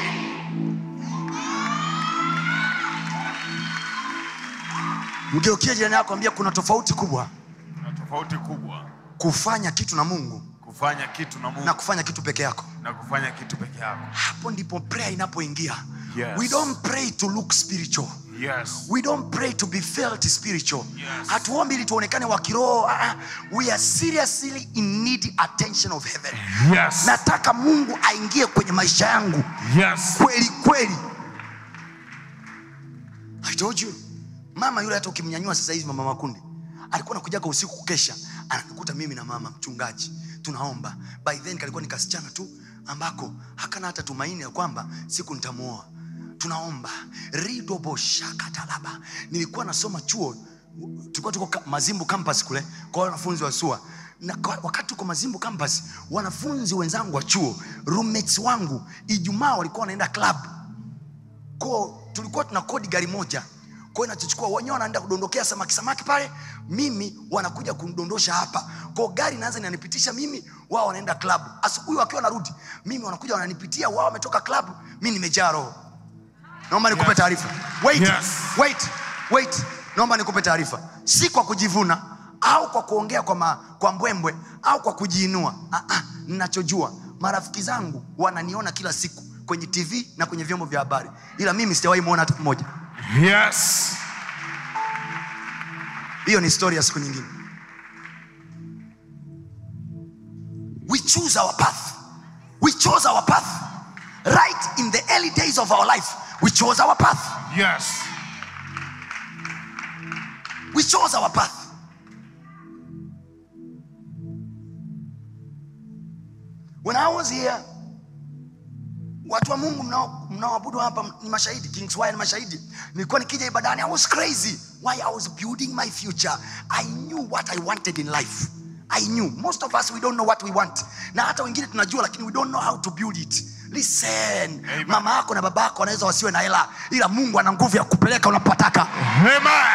Mgeukie jirani yako, ambia kuna tofauti kubwa. Kuna tofauti kubwa Kufanya kitu na Mungu, kufanya kitu na Mungu, na kufanya kitu peke yako. na kufanya kitu peke yako. Hapo ndipo prayer inapoingia. Yes. We don't pray to look spiritual. Yes. We don't pray to be felt spiritual. Yes. Hatuombi ili tuonekane wa kiroho. We are seriously in need attention of heaven. Yes. Nataka Mungu aingie kwenye maisha yangu. Yes. Kweli kweli. I told you. Mama yule hata ukimnyanyua sasa hivi, Mama Makundi, alikuwa anakujaga usiku kukesha, ananikuta mimi na mama mchungaji tunaomba. By then kalikuwa ni kasichana tu ambako hakana hata tumaini ya kwamba siku nitamuoa. Tunaomba ridobo shakatalaba. Nilikuwa nasoma chuo, tulikuwa tuko Mazimbu campus kule kwa wanafunzi wa SUA. Na wakati tuko Mazimbu campus, wanafunzi wenzangu wa chuo, roommates wangu, Ijumaa walikuwa wanaenda club. Kwa tulikuwa tunakodi gari moja. Kwa inachochukua wenyewe wanaenda kudondokea samaki pale, mimi wanakuja kundondosha hapa. Kwa gari inaanza inanipitisha mimi, wao wanaenda club. Asubuhi wakiwa narudi, mimi wanakuja wananipitia, wao wametoka club, mimi nimejaa roho. Naomba nikupe taarifa. Wait. Naomba nikupe taarifa. Si kwa kujivuna au kwa kuongea kwa mbwembwe au kwa kujiinua. Ninachojua, marafiki zangu wananiona kila siku kwenye TV na kwenye vyombo vya habari, ila mimi sijawahi muona hata mmoja. Yes. Hiyo ni story ya siku nyingine. We chose our path. We chose our path. Right in the early days of our life, we chose our path. Yes. We chose our path. When I was here, watu wa Mungu mnaoabudu hapa ni mashahidi, Kings Y ni mashahidi. Nilikuwa nikija ibadani, I was crazy. Why? I was building my future. I knew what I wanted in life. I knew. Most of us, we don't know what we want. Na hata wengine tunajua, lakini we don't know how to build it. Listen. Amen. Mama yako na baba yako wanaweza wasiwe na hela, ila Mungu ana nguvu ya kupeleka unapotaka. Amen.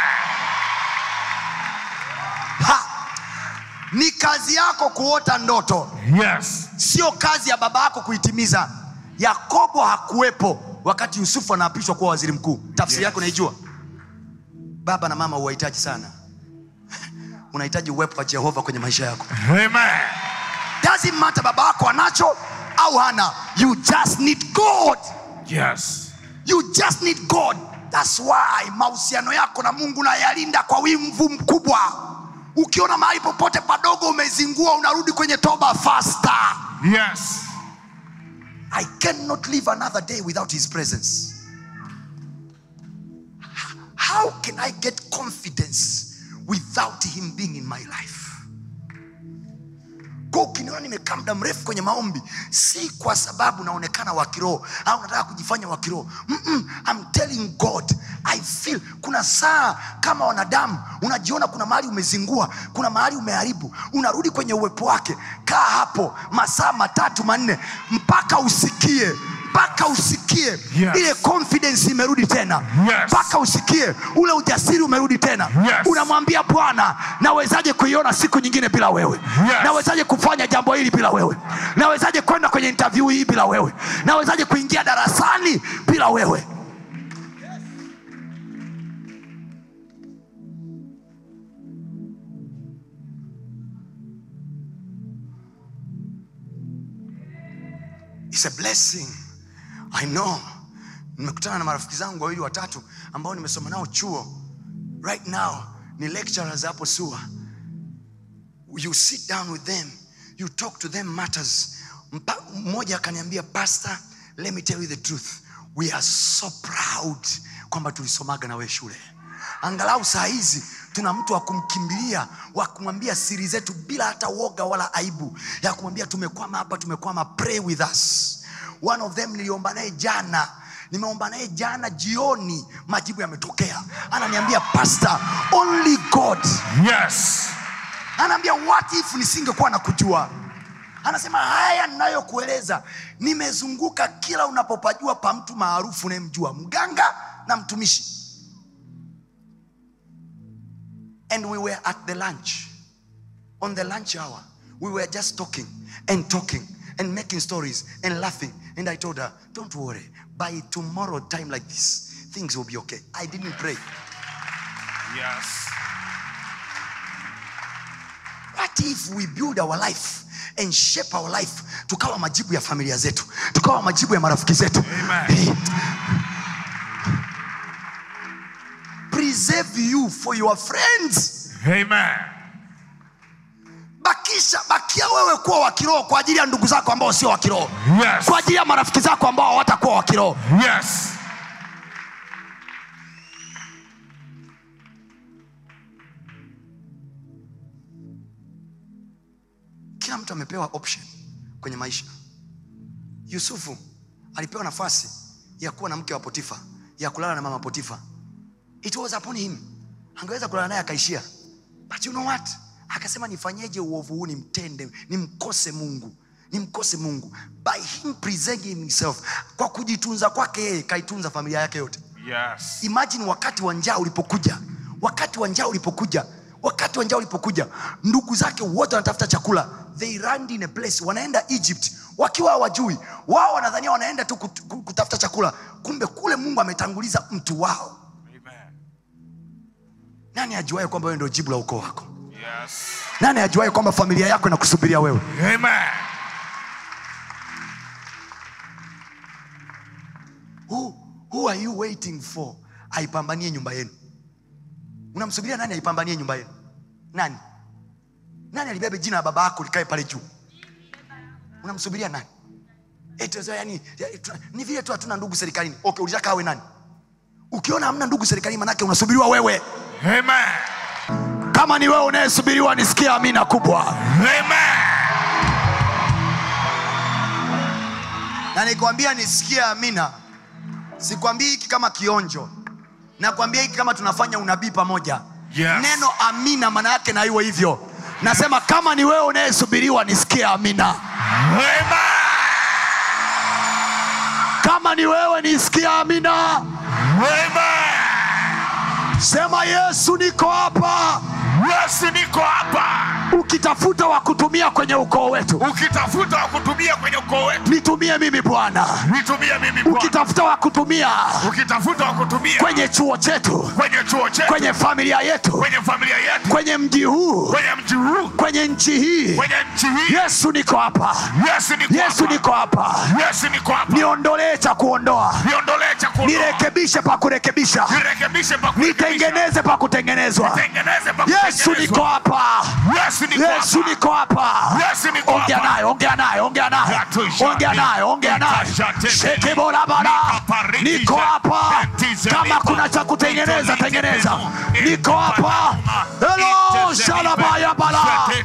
Ni kazi yako kuota ndoto. Yes. Sio kazi ya baba yako kuitimiza. Yakobo hakuwepo wakati Yusufu anaapishwa kuwa waziri mkuu. Tafsiri yako naijua. Baba na mama huwahitaji sana. Unahitaji uwepo wa Jehova kwenye maisha yako. Amen. Doesn't matter baba yako anacho au hana. You just need God. Yes. You just need God. That's why mahusiano yako na Mungu na yalinda kwa wimvu mkubwa. Ukiona mahali popote padogo umezingua, unarudi kwenye toba faster. Yes. I cannot live another day without his presence. How can I get confidence without him being in my life? Kwa ukiniona nimekaa muda mrefu kwenye maombi, si kwa sababu naonekana wa kiroho au nataka kujifanya wa kiroho. I'm telling God, I feel kuna saa kama wanadamu unajiona kuna mahali umezingua, kuna mahali umeharibu, unarudi kwenye uwepo wake. Kaa hapo masaa 3-4 mpaka usikie Yes. ile confidence imerudi tena. Yes. Mpaka usikie ule ujasiri umerudi tena. Yes. Unamwambia Bwana, nawezaje kuiona siku nyingine bila wewe? Yes. Nawezaje kufanya jambo hili bila wewe? Nawezaje kwenda kwenye interview hii bila wewe? Nawezaje kuingia darasani bila wewe? It's a blessing. I know. Nimekutana na marafiki zangu 2-3 ambao nimesoma nao chuo. Right now ni lecturers hapo SUA. You sit down with them, you talk to them matters. Mmoja akaniambia, Pastor, let me tell you the truth. We are so proud kwamba tulisomaga na wewe shule. Angalau saa hizi tuna mtu wa kumkimbilia, wa kumwambia siri zetu bila hata woga wala aibu, ya kumwambia tumekwama hapa, pray with us. One of them nimeomba naye jana jioni, majibu yametokea. Ananiambia, Pastor, only God. Yes. Ananiambia, what if nisingekuwa nakujua? Anasema, haya ninayokueleza nimezunguka kila unapopajua pa mtu maarufu unayemjua, mganga na mtumishi. And we were at the lunch. On the lunch hour, we were just talking and making stories and laughing. And I told her, don't worry, by tomorrow time like this, things will be okay. I didn't pray. Yes. What if we build our life and shape our life, tukawa majibu ya familia zetu, tukawa majibu ya marafiki zetu? Amen. Preserve you for your friends. Amen. Bakia wewe kuwa wa kiroho kwa ajili ya ndugu zako ambao sio wa kiroho. Yes. Kwa ajili ya marafiki zako ambao hawatakuwa wa kiroho. Yes. Kila mtu amepewa option kwenye maisha. Yusufu alipewa nafasi ya kuwa na mke wa Potifa, ya kulala na mama Potifa. It was upon him. Angeweza kulala naye akaishia. But you know what? Akasema nifanyeje uovu huu nimtende, nimkose Mungu. Nimkose Mungu. By him presenting himself, kwa kujitunza kwake yeye kaitunza familia yake yote. Yes. Imagine wakati wa njaa ulipokuja. Wakati wa njaa ulipokuja, ndugu zake wote wanatafuta chakula. They ran in a place, wanaenda Egypt wakiwa hawajui. Wao wanadhania wanaenda tu kutafuta chakula, kumbe kule Mungu ametanguliza mtu wao. Amen. Nani ajuaye kwamba wewe ndio jibu la ukoo wako? Yes. Nani ajuaye kwamba familia yako inakusubiria wewe? Amen. Who are you waiting for? Aipambanie nyumba yenu. Unamsubiria nani aipambanie nyumba yenu? Nani? Nani alibebe jina la baba yako likae pale juu? Unamsubiria nani? Eti yani ni vile tu hatuna ndugu serikalini. Okay, ulitaka awe nani? Ukiona hamna ndugu serikalini maana yake unasubiriwa wewe. Amen. Kama ni wewe unayesubiriwa nisikie amina kubwa. Amen. Na nikwambia nisikie amina. Sikwambii hiki kama kionjo. Nakwambia hiki kama tunafanya unabii pamoja. Yes. Neno amina maana yake na iwe hivyo. Nasema kama ni wewe unayesubiriwa nisikie amina. Amen. Kama ni wewe nisikie amina. Amen. Sema Yesu niko hapa. Yesu niko hapa. Ukitafuta wa kutumia kwenye ukoo wetu, Ukitafuta wa kutumia kwenye ukoo wetu, nitumie mimi Bwana. nitumie mimi Bwana. Ukitafuta wa kutumia Ukitafuta wa kutumia kwenye chuo chetu, kwenye chuo chetu, kwenye familia yetu, kwenye familia yetu, kwenye mji huu, kwenye mji huu, kwenye nchi hii, kwenye nchi hii, Yesu niko hapa. Yesu niko Yesu hapa. niko hapa. Yesu niko hapa. Niondolee cha kuondoa, Niondolee cha kuondoa. nirekebishe pa kurekebisha, Nirekebishe pa kurekebisha. nitengeneze pa kutengenezwa. Nitengeneze pa Yesu kutengenezwa. niko hapa. Yesu niko Yesu hapa. niko hapa. Yesu niko hapa. Ongea naye, ongea naye, ongea naye. Ongea naye, ongea naye. Shekebola bala. Niko hapa. Kama kuna cha kutengeneza, tengeneza. Niko hapa. Hello, shalabaya bala.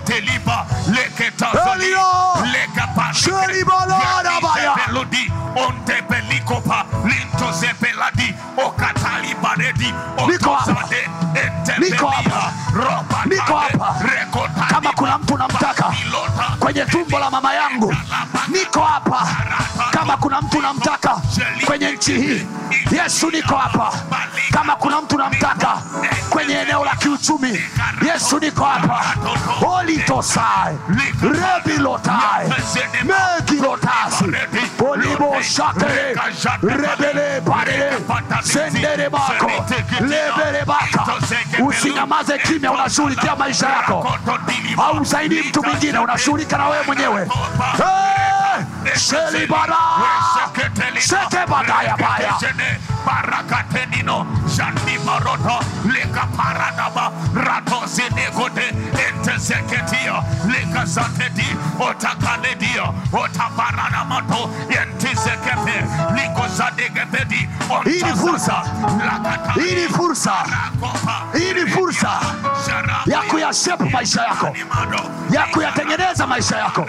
Hello. Shalibala baya. Onte pelikopa linto zepeladi okatali baredi Niko hapa. Niko hapa. Niko hapa. Kama kuna mtu namtaka kwenye tumbo la mama yangu, niko hapa. Kama kuna mtu namtaka kwenye nchi hii, Yesu niko hapa. Kama kuna mtu namtaka kwenye eneo la kiuchumi, Yesu niko hapa. Holy tosai rebilotai megilotasi polibo shakere rebele parele sendere bako lebele baka. Usinyamaze kimya, unashughulikia maisha yako. Au usaidii mtu mwingine, unashughulika na wewe mwenyewe. Shelibara sete badaya baya barakatenino jandi maroto leka paradaba rato zinegode entezeketia leka zatedi otakaledia otabarana mato entezekepe liko zadegepedi. Hii ni fursa. Hii ni fursa. Hii ni fursa ya kuyashape maisha yako, ya kuyatengeneza maisha yako.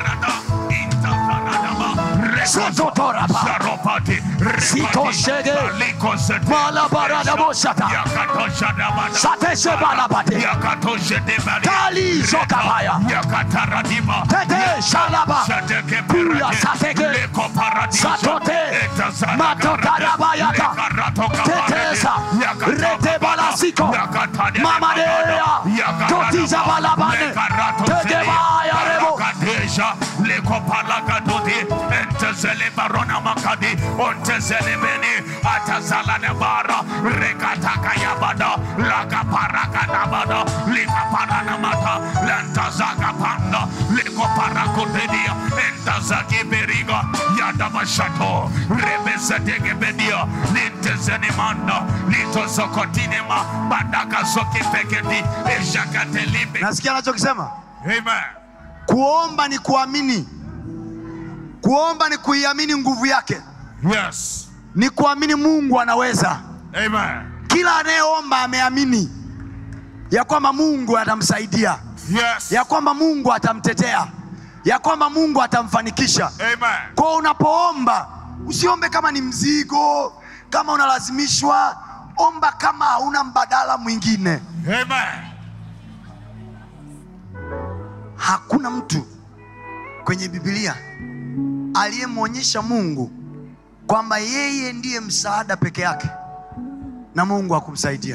Sototoraba sitoshege malabarada moshata sateshe balabate tali zokabaya tete shalaba pula sateke satote matotarabayaka tetesa rete balasiko mamadea totiza balabane tegebaya rebo leko palagadudi entezele barona makadi ontezele beni atazala nebara rekataka yabada laga paraka nabada lika parana mata lantazaga panda leko parakotedia entazaki beriga yadabashato rebezedege bedia lintezene manda litozokotinema badaka zoki peketi ejakatelibe. Nasikia anachokisema? Amen. Kuomba ni kuamini. Kuomba ni kuiamini nguvu yake. Yes. Ni kuamini Mungu anaweza. Amen. Kila anayeomba ameamini ya kwamba Mungu atamsaidia, Yes. ya kwamba Mungu atamtetea, ya kwamba Mungu atamfanikisha. Amen. Kwa unapoomba, usiombe kama ni mzigo, kama unalazimishwa. Omba kama hauna mbadala mwingine. Amen. Hakuna mtu kwenye Biblia aliyemwonyesha Mungu kwamba yeye ndiye msaada peke yake na Mungu hakumsaidia.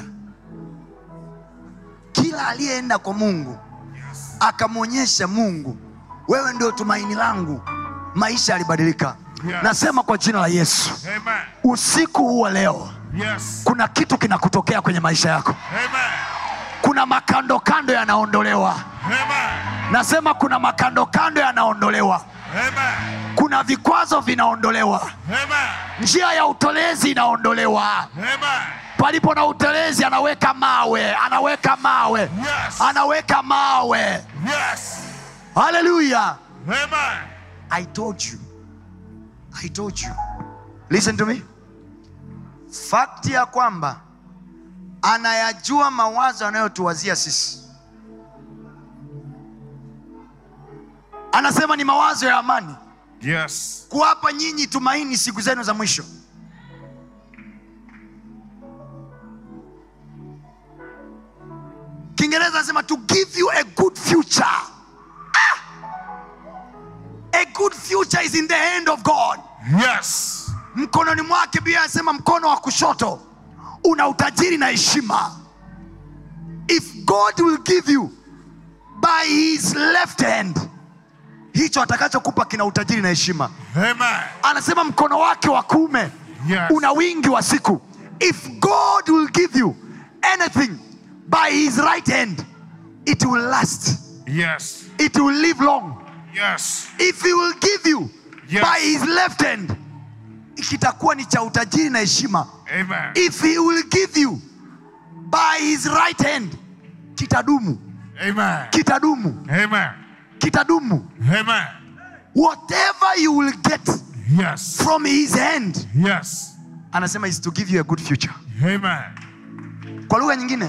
Kila aliyeenda kwa Mungu akamwonyesha Mungu, wewe ndio tumaini langu, maisha yalibadilika. Nasema kwa jina la Yesu, Amen. Usiku huu wa leo, kuna kitu kinakutokea kwenye maisha yako. Amen. Kuna makando kando yanaondolewa. Amen. Nasema kuna makando kando yanaondolewa. Amen. Kuna vikwazo vinaondolewa. Amen. Njia ya utelezi inaondolewa. Amen. Palipo na utelezi anaweka mawe, anaweka mawe. Yes. Anaweka mawe. Yes. Hallelujah. Amen. I told you. Listen to me. Fakti ya kwamba anayajua mawazo anayotuwazia sisi. Anasema ni mawazo ya amani. Yes. Kuwapa nyinyi tumaini siku zenu za mwisho. Kiingereza anasema to give you a good future. A good future is in the hand of God. Yes. Mkononi mwake. Biblia inasema mkono wa kushoto una utajiri na heshima. If God will give you by his left hand, hicho atakachokupa kina utajiri na heshima. Amen. Anasema mkono wake wa kuume una wingi wa siku. If God will give you anything by his right hand, it will last. Yes. It will live long. Yes. If he will give you by his left hand, kitakuwa ni cha utajiri na heshima. Amen. If he will give you by his right hand, kitadumu. Amen. Kitadumu. Amen. Kitadumu. Amen. Whatever you will get from his hand, anasema is to give you a good future. Amen. Kwa lugha nyingine,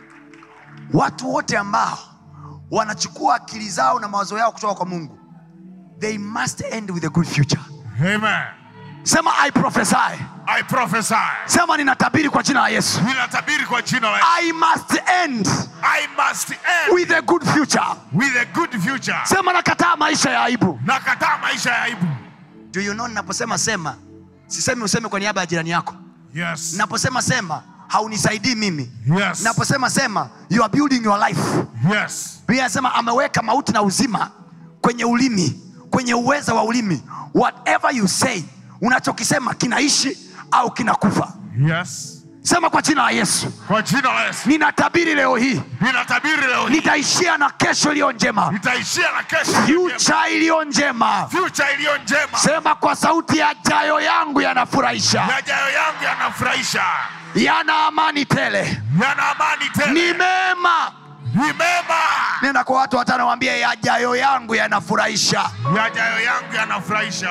watu wote ambao wanachukua akili zao na mawazo yao kutoka kwa Mungu, they must end with a good future. Amen. Sema I prophesy. I prophesy. Sema ninatabiri kwa jina la Yesu. Ninatabiri kwa jina la Yesu. I must end with a good future. With a good future. Sema nakataa maisha ya aibu. Nakataa maisha ya aibu. Do you know ninaposema sema, sisemi useme kwa niaba ya jirani yako. Yes. Ninaposema sema, haunisaidii mimi. Yes. Ninaposema sema, you are building your life. Yes. Biblia inasema ameweka mauti na uzima kwenye ulimi, kwenye uweza wa ulimi. Whatever you say, unachokisema kinaishi au kinakufa. Yes. Sema kwa jina la Yesu. Kwa jina la Yesu. Ninatabiri leo hii. Ninatabiri leo hii. Nitaishia na kesho iliyo njema. Nitaishia na kesho future iliyo njema. Future iliyo njema. Sema kwa sauti, yajayo yangu yanafurahisha. Yajayo yangu yanafurahisha. Yana amani tele. Yana amani tele. Ni mema. Ni mema. Nenda kwa watu watano waambie yajayo yangu yanafurahisha. Yajayo yangu yanafurahisha.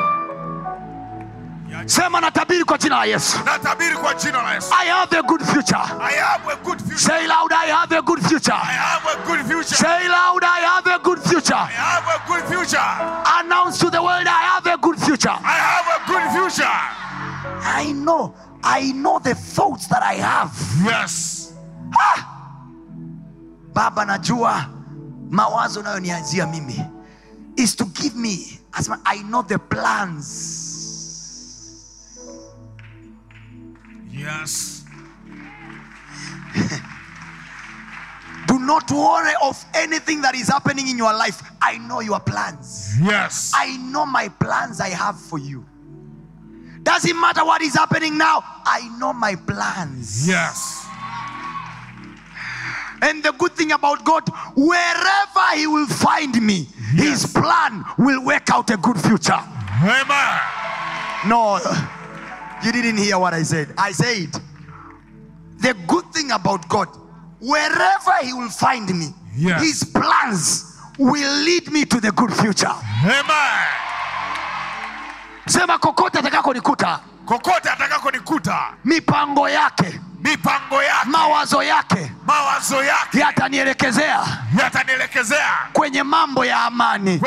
Sema natabiri kwa jina la Yesu. Natabiri kwa jina la Yesu. I have a good future. I have a good future. Say loud, I have a good future. I have a good future. Say loud, I have a good future. I have a good future. Announce to the world, I have a good future. I have a good future. I know the thoughts that I have. Yes. Baba, najua mawazo unayonianzia mimi is to give me, asma, I know the plans. Yes. Do not worry of anything that is happening in your life. I know your plans. Yes. I know my plans I have for you. Doesn't matter what is happening now. I know my plans. Yes. And the good thing about God, wherever he will find me, his plan will work out a good future. Amen. No, you didn't hear what I said. I said, the good thing about God, wherever he will find me, his plans will lead me to the good future. Amen. Sema kokote atakako nikuta. Kokote atakako nikuta. Mipango yake. Mipango yake. Mawazo yake. mawazo yake yatanielekezea kwenye mambo ya amani.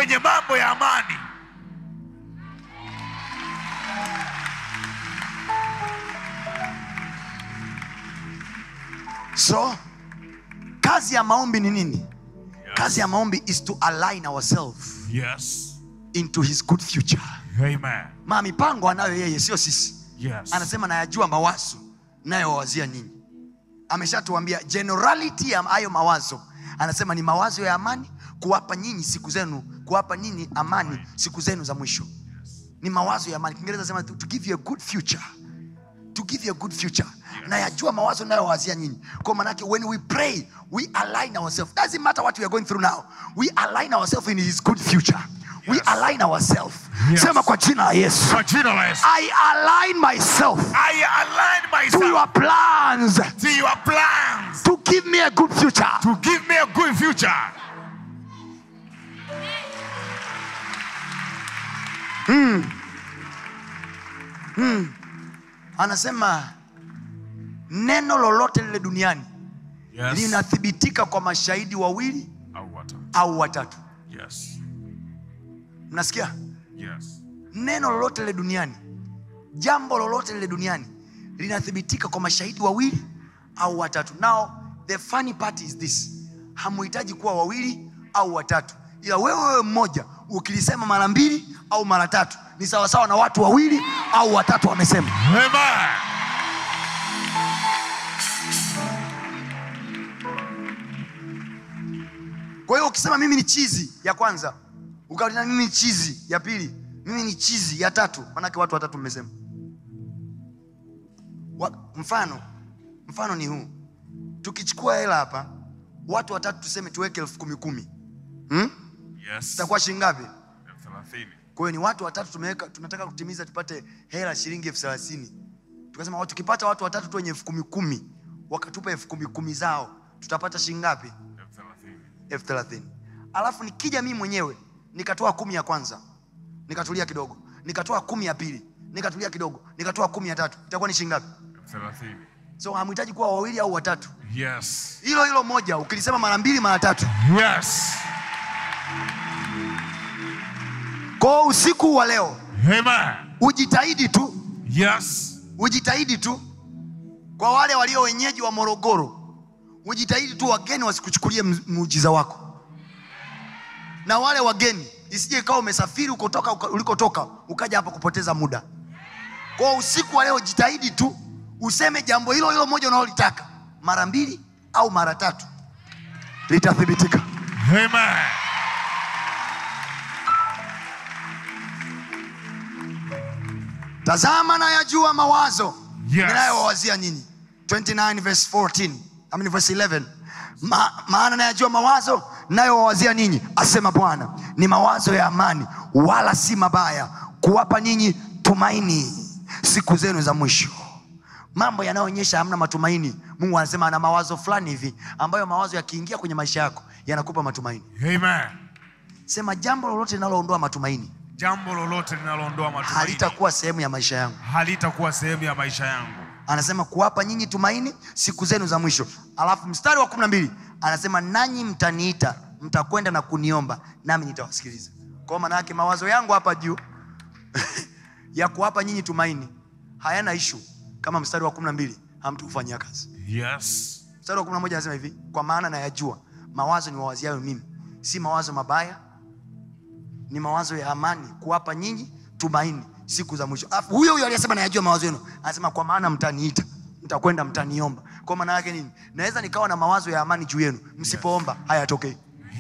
So kazi ya maombi ni nini? Kazi ya maombi is to align ourselves into his good future. Ma mipango anayo yeye, sio sisi. Anasema nayajua mawazo nayowazia ninyi. Ameshatuambia generality ya hayo mawazo. Anasema ni mawazo ya amani, kuwapa nyinyi siku zenu, kuwapa nyinyi amani siku zenu za mwisho. Ni mawazo ya amani. Kiingereza sema to give you a good future. To give you a good future. Na yajua mawazo nayowazia nyinyi. Kwa maana yake when we pray, we align ourselves. Doesn't matter what we are going through now. We align ourselves in his good future. We align ourselves. Sema kwa jina la Yesu. I align myself. To your plans. To give me a good future. Anasema neno lolote lile duniani linathibitika kwa mashahidi wawili au watatu. Mnasikia? Neno lolote lile duniani, jambo lolote lile duniani linathibitika kwa mashahidi wawili au watatu. Now the funny part is this: hamuhitaji kuwa wawili au watatu, ila wewe mmoja ukilisema mara mbili au mara tatu ni sawa sawa na watu wawili au watatu wamesema. Kwa hiyo ukisema mimi ni chizi ya kwanza, ukaona mimi ni chizi ya pili, mimi ni chizi ya tatu, maana watu watatu mmesema. Mfano ni huu. Tukichukua hela hapa, watu watatu tuseme tuweke 10,000. Itakuwa shilingi ngapi? 30,000. Kwa hiyo ni watu watatu tumeweka, tunataka kutimiza tupate hela shilingi 30,000. Tukasema tukipata watu watatu tu wenye 10,000 wakatupa 10,000 zao, tutapata shilingi ngapi? 30,000. Alafu nikija mimi mwenyewe nikatoa 10 ya kwanza, nikatulia kidogo, nikatoa 10 ya pili, nikatulia kidogo, nikatoa 10 ya tatu, itakuwa ni shilingi ngapi? 30,000. So hamhitaji kuwa wawili au watatu. Hilo moja ukilisema mara mbili mara tatu. Kwa usiku wa leo, ujitahidi tu. Ujitahidi tu. Kwa wale walio wenyeji wa Morogoro, ujitahidi tu wageni wasikuchukulie muujiza wako. Na wale wageni isije ikawa umesafiri ulikotoka ukaja hapa kupoteza muda. Kwa usiku wa leo jitahidi tu useme jambo hilo moja unalolitaka mara mbili au mara tatu, litathibitika. Tazama na yajua mawazo ninayowazia nyinyi. 29 verse 14. Verse 11. Maana na yajua mawazo ninayowazia nyinyi, asema Bwana, ni mawazo ya amani wala si mabaya, kuwapa nyinyi tumaini siku zenu za mwisho. Mambo yanayoonyesha hamna matumaini, Mungu anasema ana mawazo fulani hivi ambayo mawazo yakiingia kwenye maisha yako yanakupa matumaini. Sema jambo lolote linaloondoa matumaini, halitakuwa sehemu ya maisha yangu. Anasema kuwapa nyinyi tumaini siku zenu za mwisho. Alafu mstari wa 12 anasema nanyi mtaniita, mtakwenda na kuniomba, nami nitawasikiliza. Kwa maana yake mawazo yangu hapa juu ya kuwapa nyinyi tumaini hayana issue kama mstari wa 12 hamtufanyia kazi. Mstari wa 11 anasema hivi: kwa maana nayajua mawazo niwawaziayo mimi, si mawazo mabaya, ni mawazo ya amani, kuwapa nyinyi tumaini siku za mwisho. Alafu huyo aliyesema nayajua mawazo yenu anasema kwa maana mtaniita, mtakwenda, mtaniomba. Kwa maana yake nini? Naweza nikawa na mawazo ya amani juu yenu, msipoomba hayatokei.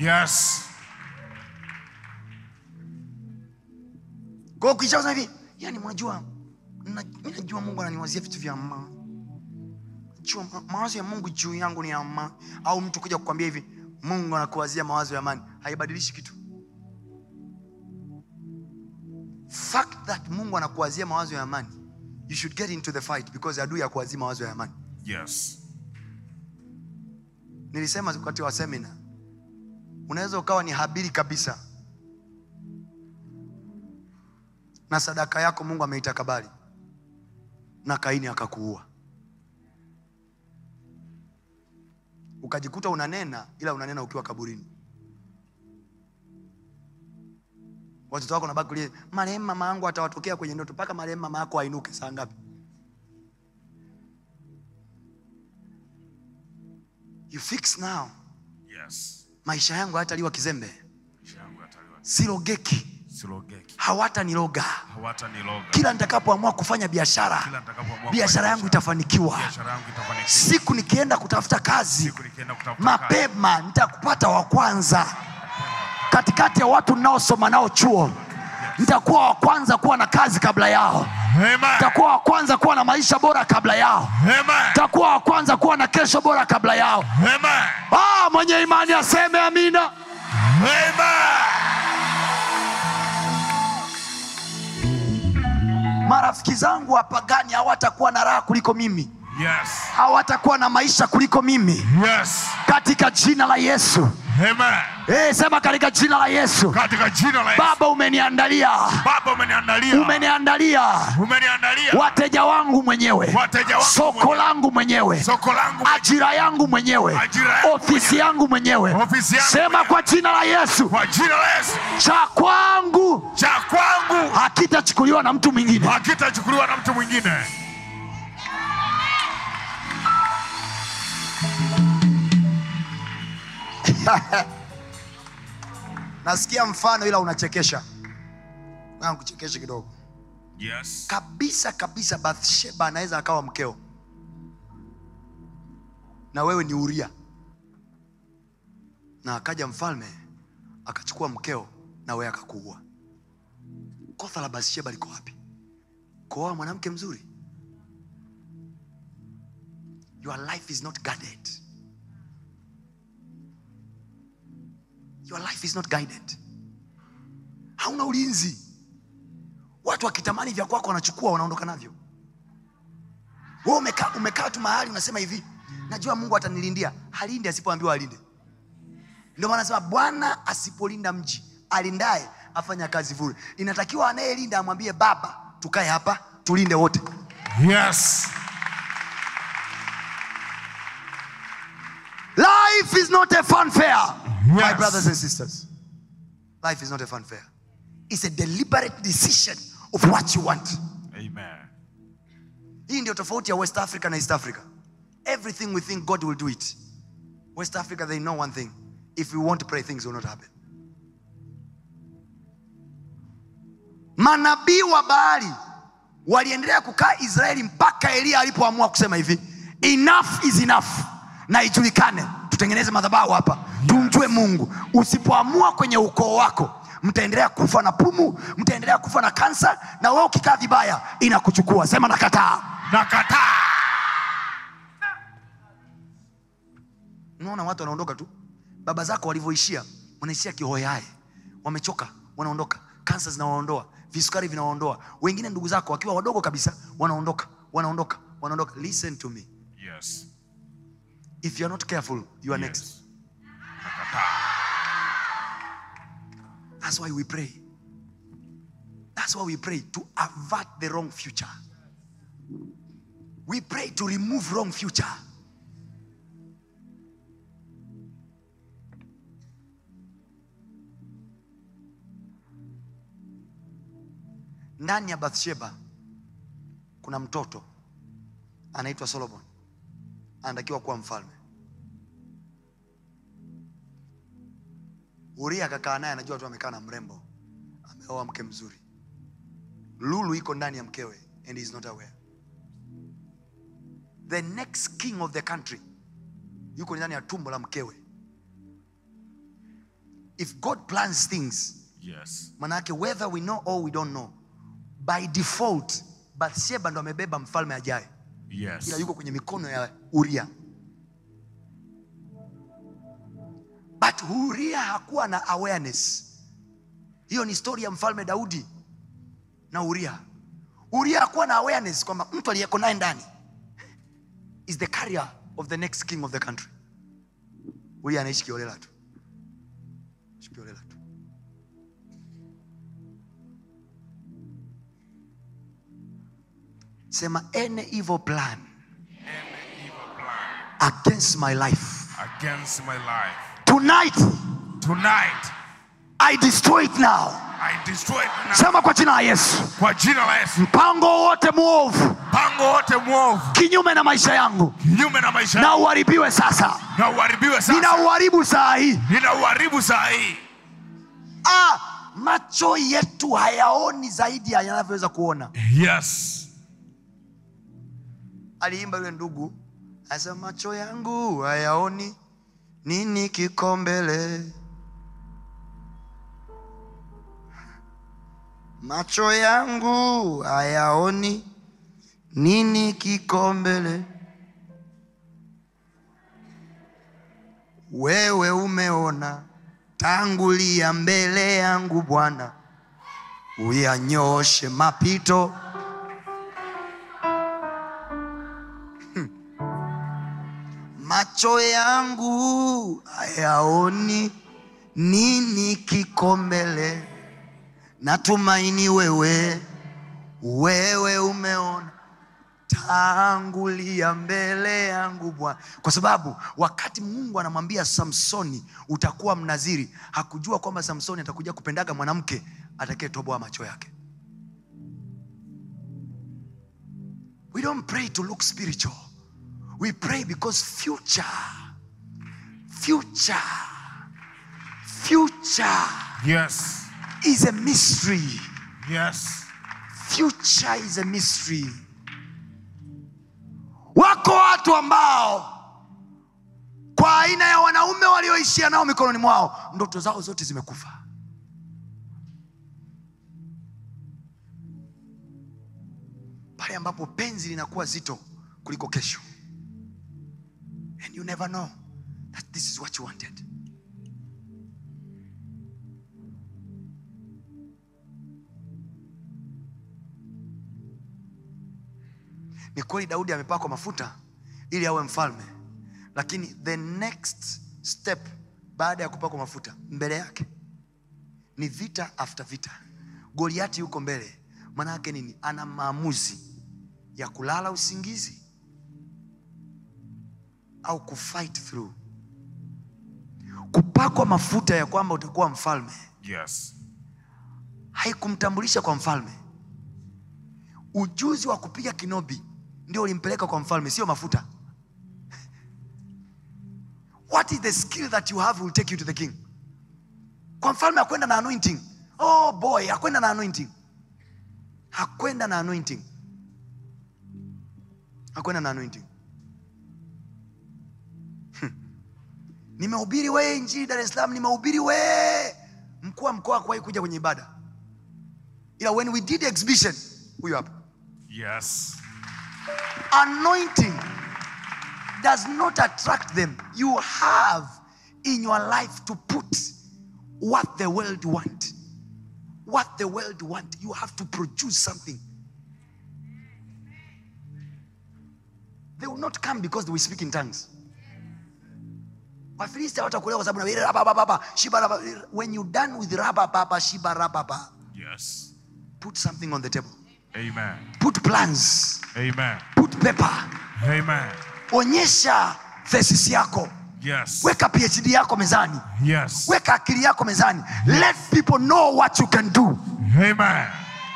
Kwa ukishaanza hivi, yani mnajua, ninajua Mungu ananiwazia vitu vya amani. Mawazo ya Mungu juu yangu ni amani. Au mtu kuja kukwambia hivi, Mungu anakuwazia mawazo ya amani, haibadilishi kitu. Fact that Mungu anakuwazia mawazo ya amani, you should get into the fight, because adui yakuwazia mawazo ya amani. Nilisema wakati wa seminar, unaweza ukawa ni Habili kabisa na sadaka yako Mungu ameitakabali, na Kaini akakuua. ukajikuta unanena, ila unanena ukiwa kaburini. Watoto wako nabaki kulia, marehemu mama yangu atawatokea kwenye ndoto. Mpaka marehemu mama yako ainuke saa ngapi? You fix now. Yes. Maisha yangu hayataliwa kizembe. Maisha yangu hayataliwa. Silogeki. Silogeki. Hawataniloga. Hawataniloga. Kila nitakapoamua kufanya biashara, biashara yangu itafanikiwa. Biashara yangu itafanikiwa. Siku nikienda kutafuta kazi, mapema nitakupata wa kwanza. Katikati ya watu ninaosoma nao chuo, nitakuwa wa kwanza kuwa na kazi kabla yao. Amen. Nitakuwa wa kwanza kuwa na maisha bora kabla yao. Amen. Nitakuwa wa kwanza kuwa na kesho bora kabla yao. Amen. Mwenye imani aseme amina. Amen. Marafiki zangu wapagani hawatakuwa na raha kuliko mimi. Yes. Hawatakuwa na maisha kuliko mimi. Yes. Katika jina la Yesu. Amen. Sema katika jina la Yesu. Katika jina la Yesu. Baba umeniandalia. Baba umeniandalia. Umeniandalia. Umeniandalia. Wateja wangu mwenyewe. Wateja wangu. Soko langu mwenyewe. Soko langu. Ajira yangu mwenyewe. Ofisi yangu mwenyewe. Ofisi yangu. Sema kwa jina la Yesu. Kwa jina la Yesu. Cha kwangu. Cha kwangu. Hakitachukuliwa na mtu mwingine. Hakitachukuliwa na mtu mwingine. Nasikia mfano ila unachekesha. Ngoja nikuchekeshe kidogo. Yes. Kabisa Bathsheba anaweza akawa mkeo, na wewe ni Uria, na akaja mfalme akachukua mkeo na wewe akakuua. Kosa la Bathsheba liko wapi? Kuoa mwanamke mzuri? Your life is not guarded. Your life is not guided. Hauna ulinzi. Watu wakitamani vya kwako wanachukua, wanaondoka navyo. Wewe umekaa tu mahali unasema hivi, najua Mungu atanilindia. Halindi asipoambiwa alinde. Ndio maana nasema Bwana asipolinda mji, alindaye afanya kazi bure. Inatakiwa anayelinda amwambie Baba, tukae hapa tulinde wote. Yes. Life is not a fun fair. Yes. My brothers and sisters, life is not a fun fair. It's a deliberate decision of what you want. Amen. Hii ndio tofauti ya West Africa na East Africa. Everything we think God will do it. West Africa, they know one thing. If we want to pray, things will not happen. Manabii wa Baali waliendelea kukaa Israeli mpaka Elia alipoamua kusema hivi, enough is enough. Na ijulikane, tutengeneze madhabahu hapa, tumjue Mungu. Usipoamua kwenye ukoo wako, mtaendelea kufa na pumu, mtaendelea kufa na kansa, na wewe ukikaa vibaya inakuchukua. Sema nakataa. Nakataa. Unaona watu wanaondoka tu. Baba zako walivyoishia, wanaishia kihoehae. Wamechoka, wanaondoka. Kansa zinawaondoa, visukari vinawaondoa. Wengine ndugu zako wakiwa wadogo kabisa wanaondoka. Listen to me. Yes. If you are not careful, you are next. That's why we pray. That's why we pray to avert the wrong future. We pray to remove wrong future. Ndani ya Bathsheba kuna mtoto anaitwa Solomon, anatakiwa kuwa mfalme. Uria akakaa naye, anajua tu amekaa na mrembo, ameoa mke mzuri. Lulu iko ndani ya mkewe and he is not aware. The next king of the country yuko ndani ya tumbo la mkewe. If God plans things, yes, manake whether we know or we don't know, by default Bathsheba ndo amebeba mfalme ajaye. Yes. Ila yuko kwenye mikono ya Uria. But Uria hakuwa na awareness. Hiyo ni story ya mfalme Daudi na Uria. Uria hakuwa na awareness kwamba mtu aliyeko naye ndani is the carrier of the next king of the country. Uria anaishi kiolela tu. Sema any evil plan against my life, against my life. Tonight, Tonight, I destroy it now. I destroy it now. Sema kwa jina la Yesu. Kwa jina la Yesu. Mpango wote mwovu, Mpango wote mwovu kinyume na maisha yangu, kinyume na maisha na uharibiwe sasa. na uharibiwe sasa. Ninauharibu saa hii. Ninauharibu saa hii. Macho yetu hayaoni zaidi ya yanavyoweza kuona. Yes. Aliimba yule ndugu, asa macho yangu hayaoni nini kiko mbele. Macho yangu hayaoni nini kiko mbele. Wewe umeona, tangulia mbele yangu Bwana, uyanyoshe mapito. Macho yangu hayaoni nini kiko mbele. Natumaini wewe umeona, tangulia mbele yangu Bwana. Kwa sababu wakati Mungu anamwambia Samsoni utakuwa mnaziri, hakujua kwamba Samsoni atakuja kupendaga mwanamke atakayetoboa macho yake. We don't pray to look spiritual. We pray because future Yes. is a mystery. Yes. Future is a mystery. Wako watu ambao kwa aina ya wanaume walioishia nao mikononi mwao, ndoto zao zote zimekufa. Pale ambapo penzi linakuwa zito kuliko kesho. And you never know that this is what you wanted. Ni kweli Daudi amepakwa mafuta ili awe mfalme, lakini the next step baada ya kupakwa mafuta mbele yake ni vita after vita. Goliati yuko mbele. Maana yake nini? Ana maamuzi ya kulala usingizi au kufight through. Kupakwa mafuta ya kwamba utakuwa mfalme, Yes. haikumtambulisha kwa mfalme. Ujuzi wa kupiga kinobi ndio ulimpeleka kwa mfalme, sio mafuta. What is the skill that you have will take you to the king? Kwa mfalme hakwenda na anointing. Oh boy, hakwenda na anointing. Hakwenda na anointing. Hakwenda na anointing. Nimehubiri we injili Dar es Salaam, nimehubiri we. Mkuu wa mkoa hakuwahi kuja kwenye ibada. Ila when we did the exhibition, huyo hapa. Yes. Anointing does not attract them. You have in your life to put what the world want. What the world want. You have to produce something. They will not come because they will speak in tongues. Wafilisti hawatakuelewa kwa sababu na rababa shiba. When you done with rababa shiba rababa, Yes. put something on the table. Amen. Put plans. Amen. Put paper. Amen. Onyesha thesis yako. Yes. Weka PhD yako mezani. Yes. Weka akili yako mezani. Let people know what you can do. Amen.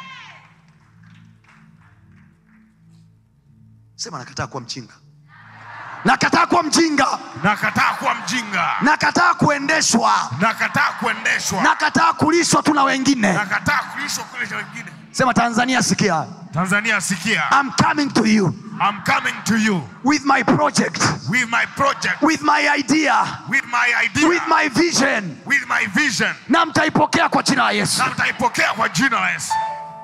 Sema nakataa kuwa mjinga. Nakataa kuwa mjinga. Nakataa kuwa mjinga. Nakataa kuendeshwa. Nakataa kuendeshwa. Nakataa kulishwa tu na wengine. Nakataa kulishwa kule na wengine. Sema Tanzania sikia. Tanzania sikia. I'm coming to you. I'm coming to you with my project. with my project. With my idea. With my idea. With my vision. With my vision. Na mtaipokea kwa jina la Yesu. Na mtaipokea kwa jina la Yesu.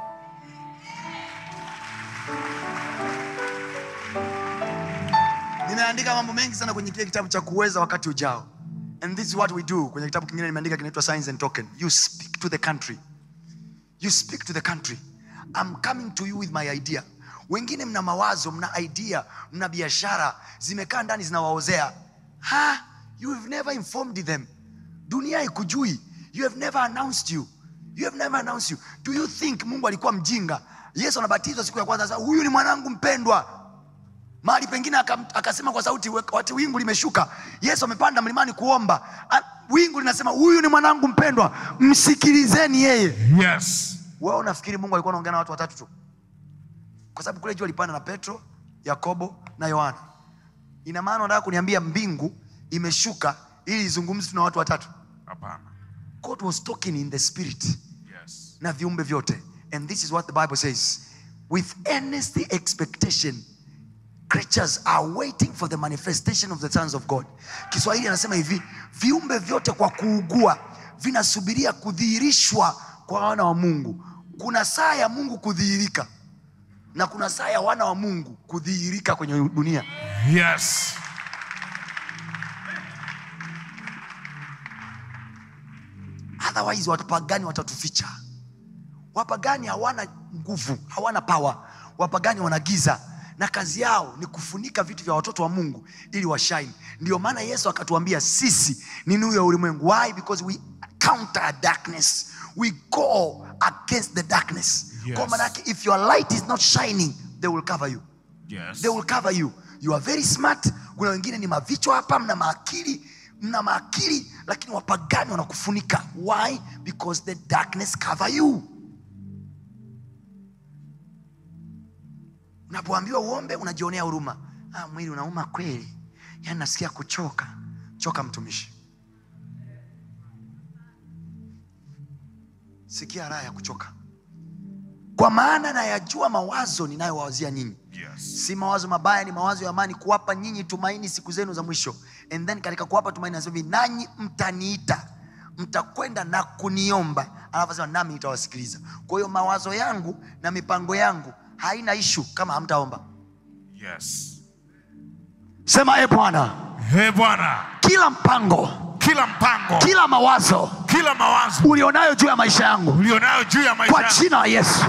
Nimeandika mambo mengi sana kwenye kile kitabu cha kuweza wakati ujao. And this is what we do. Kwenye kitabu kingine nimeandika kinaitwa Signs and Token. You speak to the country. You speak to the country. I'm coming to you with my idea. Wengine mna mawazo, mna idea, mna biashara zimekaa ndani zinawaozea. You have never informed them. Dunia ikujui. You have never announced you. You have never announced you. Do you think Mungu alikuwa mjinga? Yesu anabatizwa siku ya kwanza, huyu ni mwanangu mpendwa. Mahali pengine akasema kwa sauti, wakati wingu limeshuka, Yesu amepanda mlimani kuomba, wingu linasema huyu ni mwanangu mpendwa, msikilizeni yeye. Yes. Wewe unafikiri Mungu alikuwa anaongea na watu watatu tu? Kwa sababu kule juu alipanda na Petro, Yakobo na Yohana. Ina maana unataka kuniambia mbingu imeshuka ili izungumze na watu watatu? Hapana. God was talking in the spirit. Yes. Na viumbe vyote. And this is what the Bible says. With earnest expectation, creatures are waiting for the manifestation of the sons of God. Kiswahili anasema hivi, viumbe vyote kwa kuugua vinasubiria kudhihirishwa kwa wana wa Mungu. Kuna saa ya Mungu kudhihirika na kuna saa ya wana wa Mungu kudhihirika kwenye dunia. Yes. Otherwise wapagani watatuficha. Wapagani hawana nguvu, hawana power. Wapagani wana giza na kazi yao ni kufunika vitu vya watoto wa Mungu ili washine. Ndio maana Yesu akatuambia sisi ni nuru ya ulimwengu. Why? Because we counter darkness. We go against the darkness. Yes. Kwa maana if your light is not shining, they will cover you. Yes. They will cover you. You are very smart. Kuna wengine ni mavichwa hapa, mna maakili, lakini wapagani wanakufunika. Why? Because the darkness cover you. Unapoambiwa uombe unajionea huruma. Mwili unauma kweli. Yaani nasikia kuchoka. Choka mtumishi. Sikia raha ya kuchoka. Kwa maana nayajua mawazo ninayowawazia nyinyi. Yes. Si mawazo mabaya, ni mawazo ya amani, kuwapa nyinyi tumaini siku zenu za mwisho. And then katika kuwapa tumaini anasema hivi, nanyi mtaniita, mtakwenda na kuniomba, anasema nami nitawasikiliza. Kwa hiyo mawazo yangu na mipango yangu haina issue kama hamtaomba. Yes. Sema Bwana. Bwana. Kila mpango, kila mawazo ulionayo juu ya maisha yangu, kwa jina la Yesu,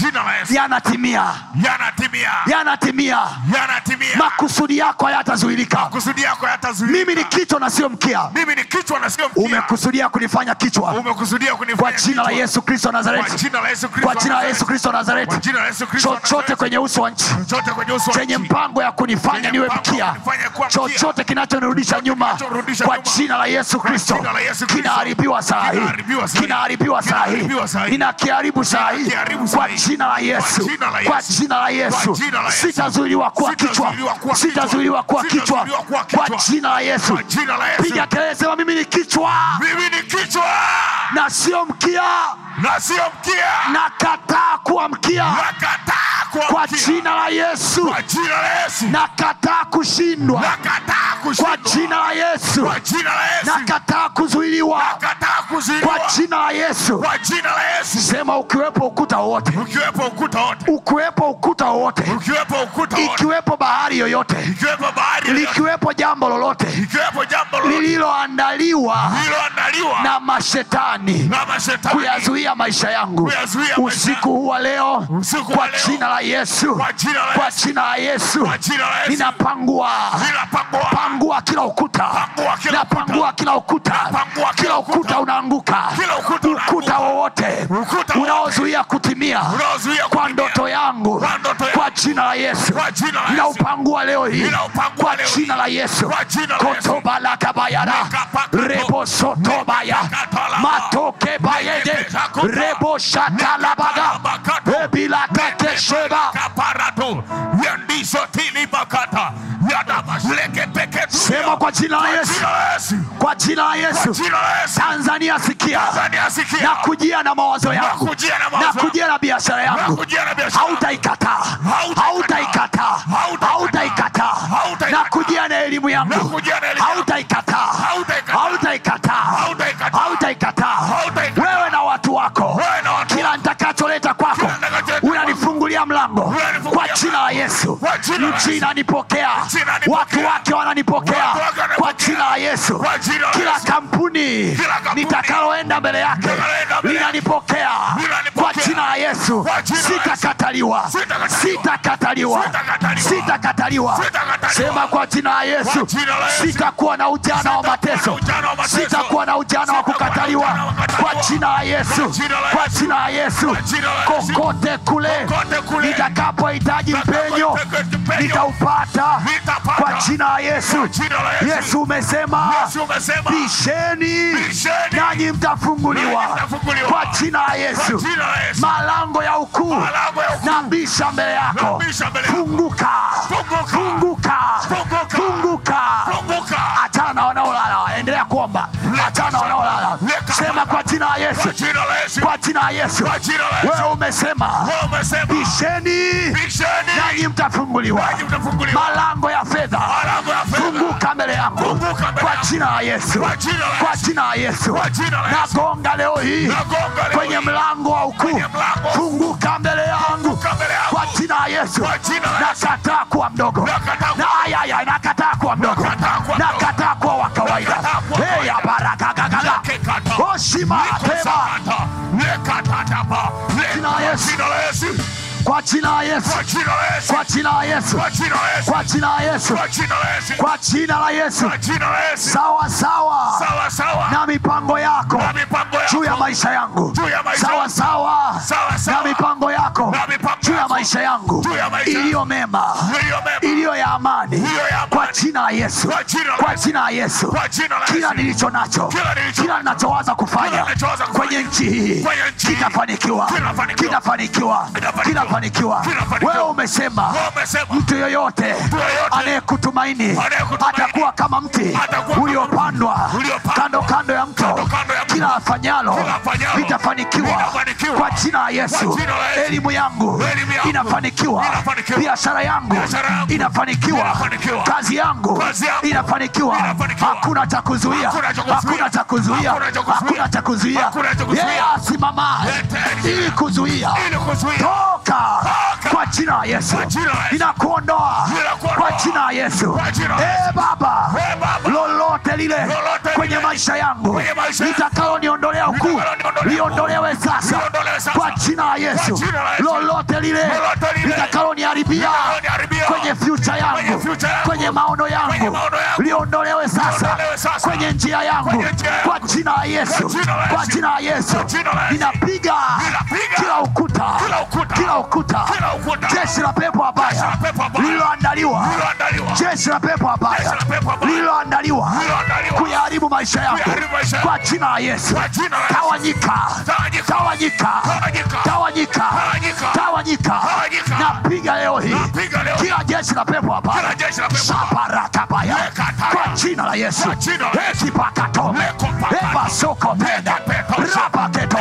yanatimia. Makusudi yako hayatazuilika. Mimi ni kichwa na sio mkia. Umekusudia kunifanya kichwa. Kwa jina la Yesu Kristo wa Nazareti. Kwa jina la Yesu Kristo wa Nazareti. Chochote kwenye uso wa nchi chenye mpango ya kunifanya niwe mkia, chochote kinachonirudisha nyuma, kwa jina la Yesu Kristo kinaharibiwa saa hii. Kinaharibiwa saa hii. Ninakiharibu saa hii kwa jina la Yesu. Kwa jina la Yesu. Sitazuiliwa kuwa kichwa. Sitazuiliwa kuwa kichwa kwa jina la Yesu. Piga kelele, sema mimi ni kichwa. Na sio mkia. Nakataa kuwa mkia. Kwa jina la Yesu. Nakataa kushindwa. Kwa jina la Yesu. Nakataa kuzuiliwa. Kwa jina la Yesu. Sema ukiwepo ukuta wowote. Ukiwepo ukuta wowote. Ikiwepo bahari yoyote. Likiwepo jambo lolote lililoandaliwa na mashetani kuyazuia maisha yangu usiku huu wa leo, kwa jina la Yesu. Kwa jina la Yesu. Ninapangua kila ukuta. Napangua kila ukuta. Kila ukuta unaanguka. Ukuta wowote unaozuia kutimia kwa ndoto yangu, kwa jina la Yesu. Ninaupangua leo hii kwa jina la Yesu. Kotoba la kabayara rebo sotobaya matoke bayede rebo shatala baga bila kakesheba kaparato yandiso tili bakata yada leke peke. Sema kwa jina la Yesu. Kwa jina la Yesu. Tanzania sikia. Na kujia na mawazo yangu. Na kujia na biashara yangu. Hautaikataa. Hautaikataa. Hautaikataa. Na kujia na elimu yangu. Hautaikataa. Hautaikataa. Hautaikataa. Wewe na watu wako. Kila nitakacholeta kwako unanifungulia mlango kwa jina la Yesu. Nchi inanipokea. Watu wake wananipokea kwa jina la Yesu. Kila kampuni nitakaloenda mbele yake linanipokea kwa jina jina la Yesu sitakataliwa. Sitakataliwa. Sitakataliwa. Sema kwa jina la Yesu sitakuwa na ujana wa mateso. Sitakuwa na ujana wa kukataliwa. Kwa jina la Yesu. Kwa jina la Yesu. Kokote kule nitakapohitaji mpenyo nitaupata kwa jina la Yesu. Yesu umesema bisheni nanyi mtafunguliwa. Kwa jina la Yesu malango ya ukuu nabisha mbele yako. Funguka. Funguka. Funguka. Achana na wanaolala. Endelea kuomba. Achana na wanaolala. Sema kwa jina la Yesu. Kwa jina la Yesu. Wewe umesema bisheni nanyi mtafunguliwa. Malango ya fedha funguka mbele yangu kwa jina la Yesu. Kwa jina la Yesu nagonga leo hii kwenye mlango wa ukuu. Funguka mbele yangu kwa jina la Yesu. Nakataa kuwa mdogo. Nakataa kuwa mdogo. Nakataa kuwa wa kawaida. Hey baraka gaga oshima tema jina la Yesu. Kwa jina la Yesu. Kwa jina la Yesu. Kwa jina la Yesu. Kwa jina la Yesu. Sawa sawa na mipango yako juu ya maisha yangu. Sawa sawa na mipango yako juu ya maisha yangu iliyo mema, iliyo ya amani. Kwa jina la Yesu. Kwa jina la Yesu. Kila nilicho nacho, kila ninachowaza kufanya kwenye nchi hii kitafanikiwa. Kitafanikiwa. Kitafanikiwa. Wewe umesema mtu yoyote anayekutumaini atakuwa kama mti uliopandwa kando kando ya mto. Kila afanyalo litafanikiwa kwa jina la Yesu. Elimu yangu inafanikiwa. Biashara yangu inafanikiwa. Kazi yangu inafanikiwa. Hakuna cha kuzuia. Hakuna cha kuzuia. Hakuna cha kuzuia. Yeye asimama ili kuzuia. Toka kwa jina la Yesu. Ninakuondoa kwa jina la Yesu. Baba, lolote lile kwenye maisha yangu litakalo niondolea ukuu liondolewe sasa kwa jina la Yesu. Lolote lile litakalo niharibia kwenye future yangu, kwenye maono yangu, liondolewe sasa kwenye njia yangu kwa jina la Yesu. Kwa jina la Yesu ninapiga kila ukuta. Kila ukuta. Jeshi la pepo wabaya lililoandaliwa. Jeshi la pepo wabaya lililoandaliwa kuyaharibu maisha yangu kwa jina la Yesu. Tawanyika. Tawanyika. Tawanyika. Tawanyika. Napiga leo hii kila jeshi la pepo wabaya. Shabarakabaya kwa jina la Yesu. Ekipakato. Eba soko penda. Rapaketo.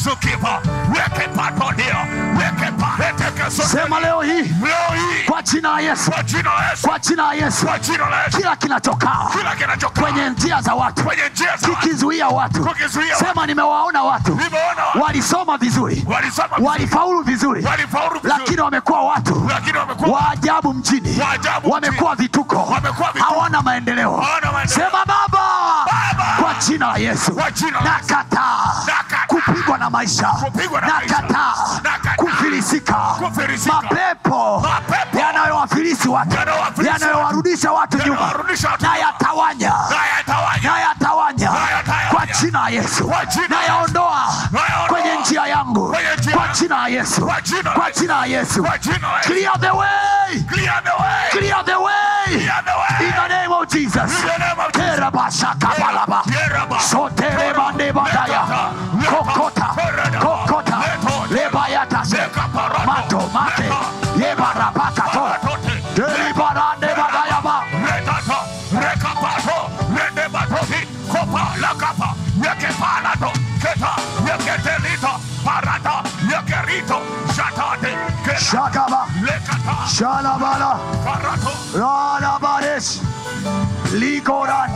Sema leo hii kwa jina la Yesu. Kwa jina la Yesu. Kila kinachokaa kwenye njia za watu kikizuia watu. Sema nimewaona watu walisoma vizuri, walifaulu vizuri, lakini wamekuwa watu wa ajabu mjini. Wamekuwa vituko, hawana maendeleo. Sema Baba, kwa jina la Yesu nakataa kupigwa na maisha. Nakataa kufilisika. Mapepo yanayowafilisi watu, yanayowarudisha watu nyuma, na yatawanya. Na yatawanya kwa jina la Yesu. Na yaondoa kwenye njia yangu kwa jina la Yesu. Kwa jina la Yesu. Clear the way. Clear the way. In the name of Jesus. Terabasha kabalaba. Sotere bande badaya. Kokota. Kokota. Lebayata se. Mato mate. Yebarabaka to. Delibarande badayaba. Rekapato. Rendebatoti. Kopa lakapa. Yekepalato. Keta. Yeketelito. Parata. Yekerito. Shatate. Shakaba. Lekata. Shalabala. Parato. Ranabares. Likoran.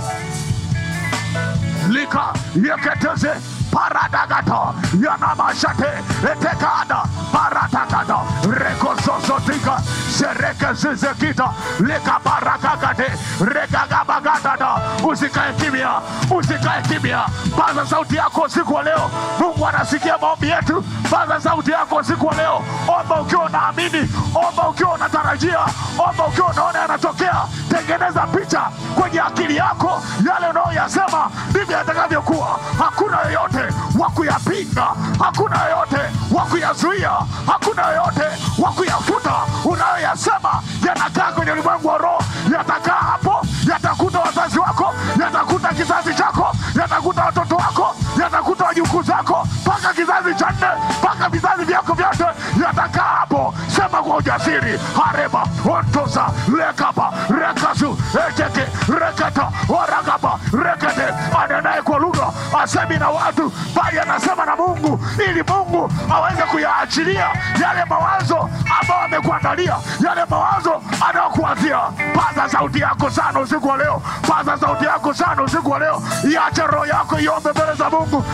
Lika. Yeketeze. Paradagato, Yanamashate, Etekada, Paratagato, reko zozotika sereke zizekita leka barakagate regagabagatata. Usikae kimya, usikae kimya. Paza sauti yako usiku wa leo. Mungu anasikia maombi yetu. Paza sauti yako usiku wa leo. Omba ukiwa unaamini, omba ukiwa unatarajia, omba ukiwa unaona yanatokea. Tengeneza picha kwenye akili yako, yale unayoyasema ndivyo yatakavyokuwa. Hakuna yoyote wa kuyapinga, hakuna yoyote wa kuyazuia, hakuna yoyote wa kuyafuta. Unayoyasema yanakaa kwenye ulimwengu wa roho, yatakaa hapo, yatakuta wazazi wako, yatakuta kizazi chako, yatakuta watoto wako, yatakuta wajukuu zako, mpaka kizazi cha 4, mpaka vizazi vyako vyote yatakaa hapo. Sema kwa ujasiri, hareba ontosa lekapa rekasu eteke rekata waragaba rekete. Anenaye kwa lugha asemi na watu, bali anasema na Mungu, ili Mungu aweze kuyaachilia yale mawazo ambayo amekuandalia, yale mawazo anayokuanzia. Paza sauti yako sana usiku wa leo. Paza sauti yako sana usiku wa leo. Iache roho yako iombe mbele za Mungu.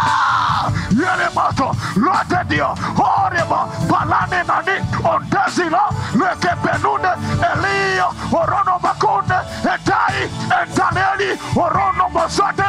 Yale mato lote dia horeba palane nani ontezila lekepenune Elia orono makunde etai entaneli orono mosate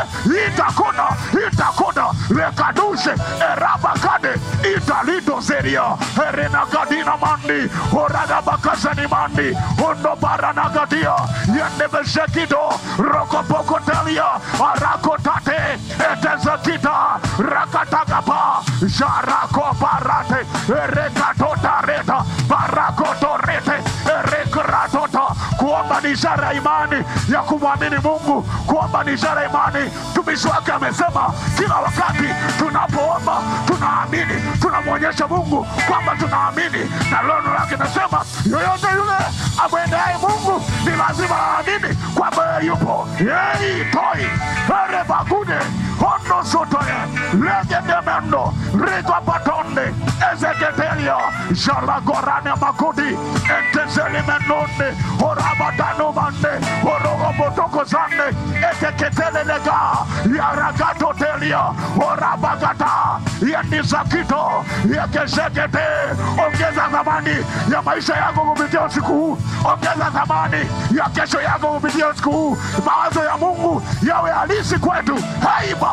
itakuna lekadushe erabakade italido seria erena gadina mandi orada bakasani mandi ondo baranagadia yendebeshekido rokopokotelia arakotate etezakita rakatagapa jarako barate rekatotareta barakotorete rekratota. Kuomba ni ishara ya imani ya kumwamini Mungu. Kuomba ni ishara ya imani. Mtumishi wake amesema kila wakati tunapoomba tunaamini, tunamwonyesha Mungu kwamba tunaamini, na neno lake nasema yoyote yule amwendaye Mungu ni lazima aamini kwamba yupo. Yeye toi ere bagude hondo sotoye legedemendo rigopatonde ezegetelia jalagorane makudi entezelimenonde orabadano mande orogobotokozande eteketelelega yaragatotelia orabagata yendizakito yakeshegete. Ongeza thamani ya maisha yako kupitia usiku huu. Ongeza thamani ya kesho yako kupitia usiku huu. Mawazo ya Mungu yawe halisi kwetu. Haiba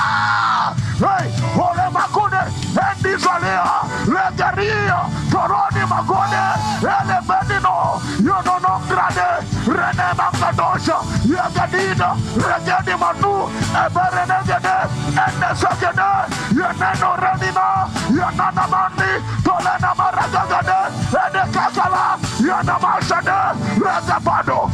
hey, ole makune endizalia legeria toroni magone ele bedino yonono grade rene mangadosha yagadida regedi manu eberenegede enesagede yeneno renina yanana mandi tolena maragagade edekakala yanamashade regabado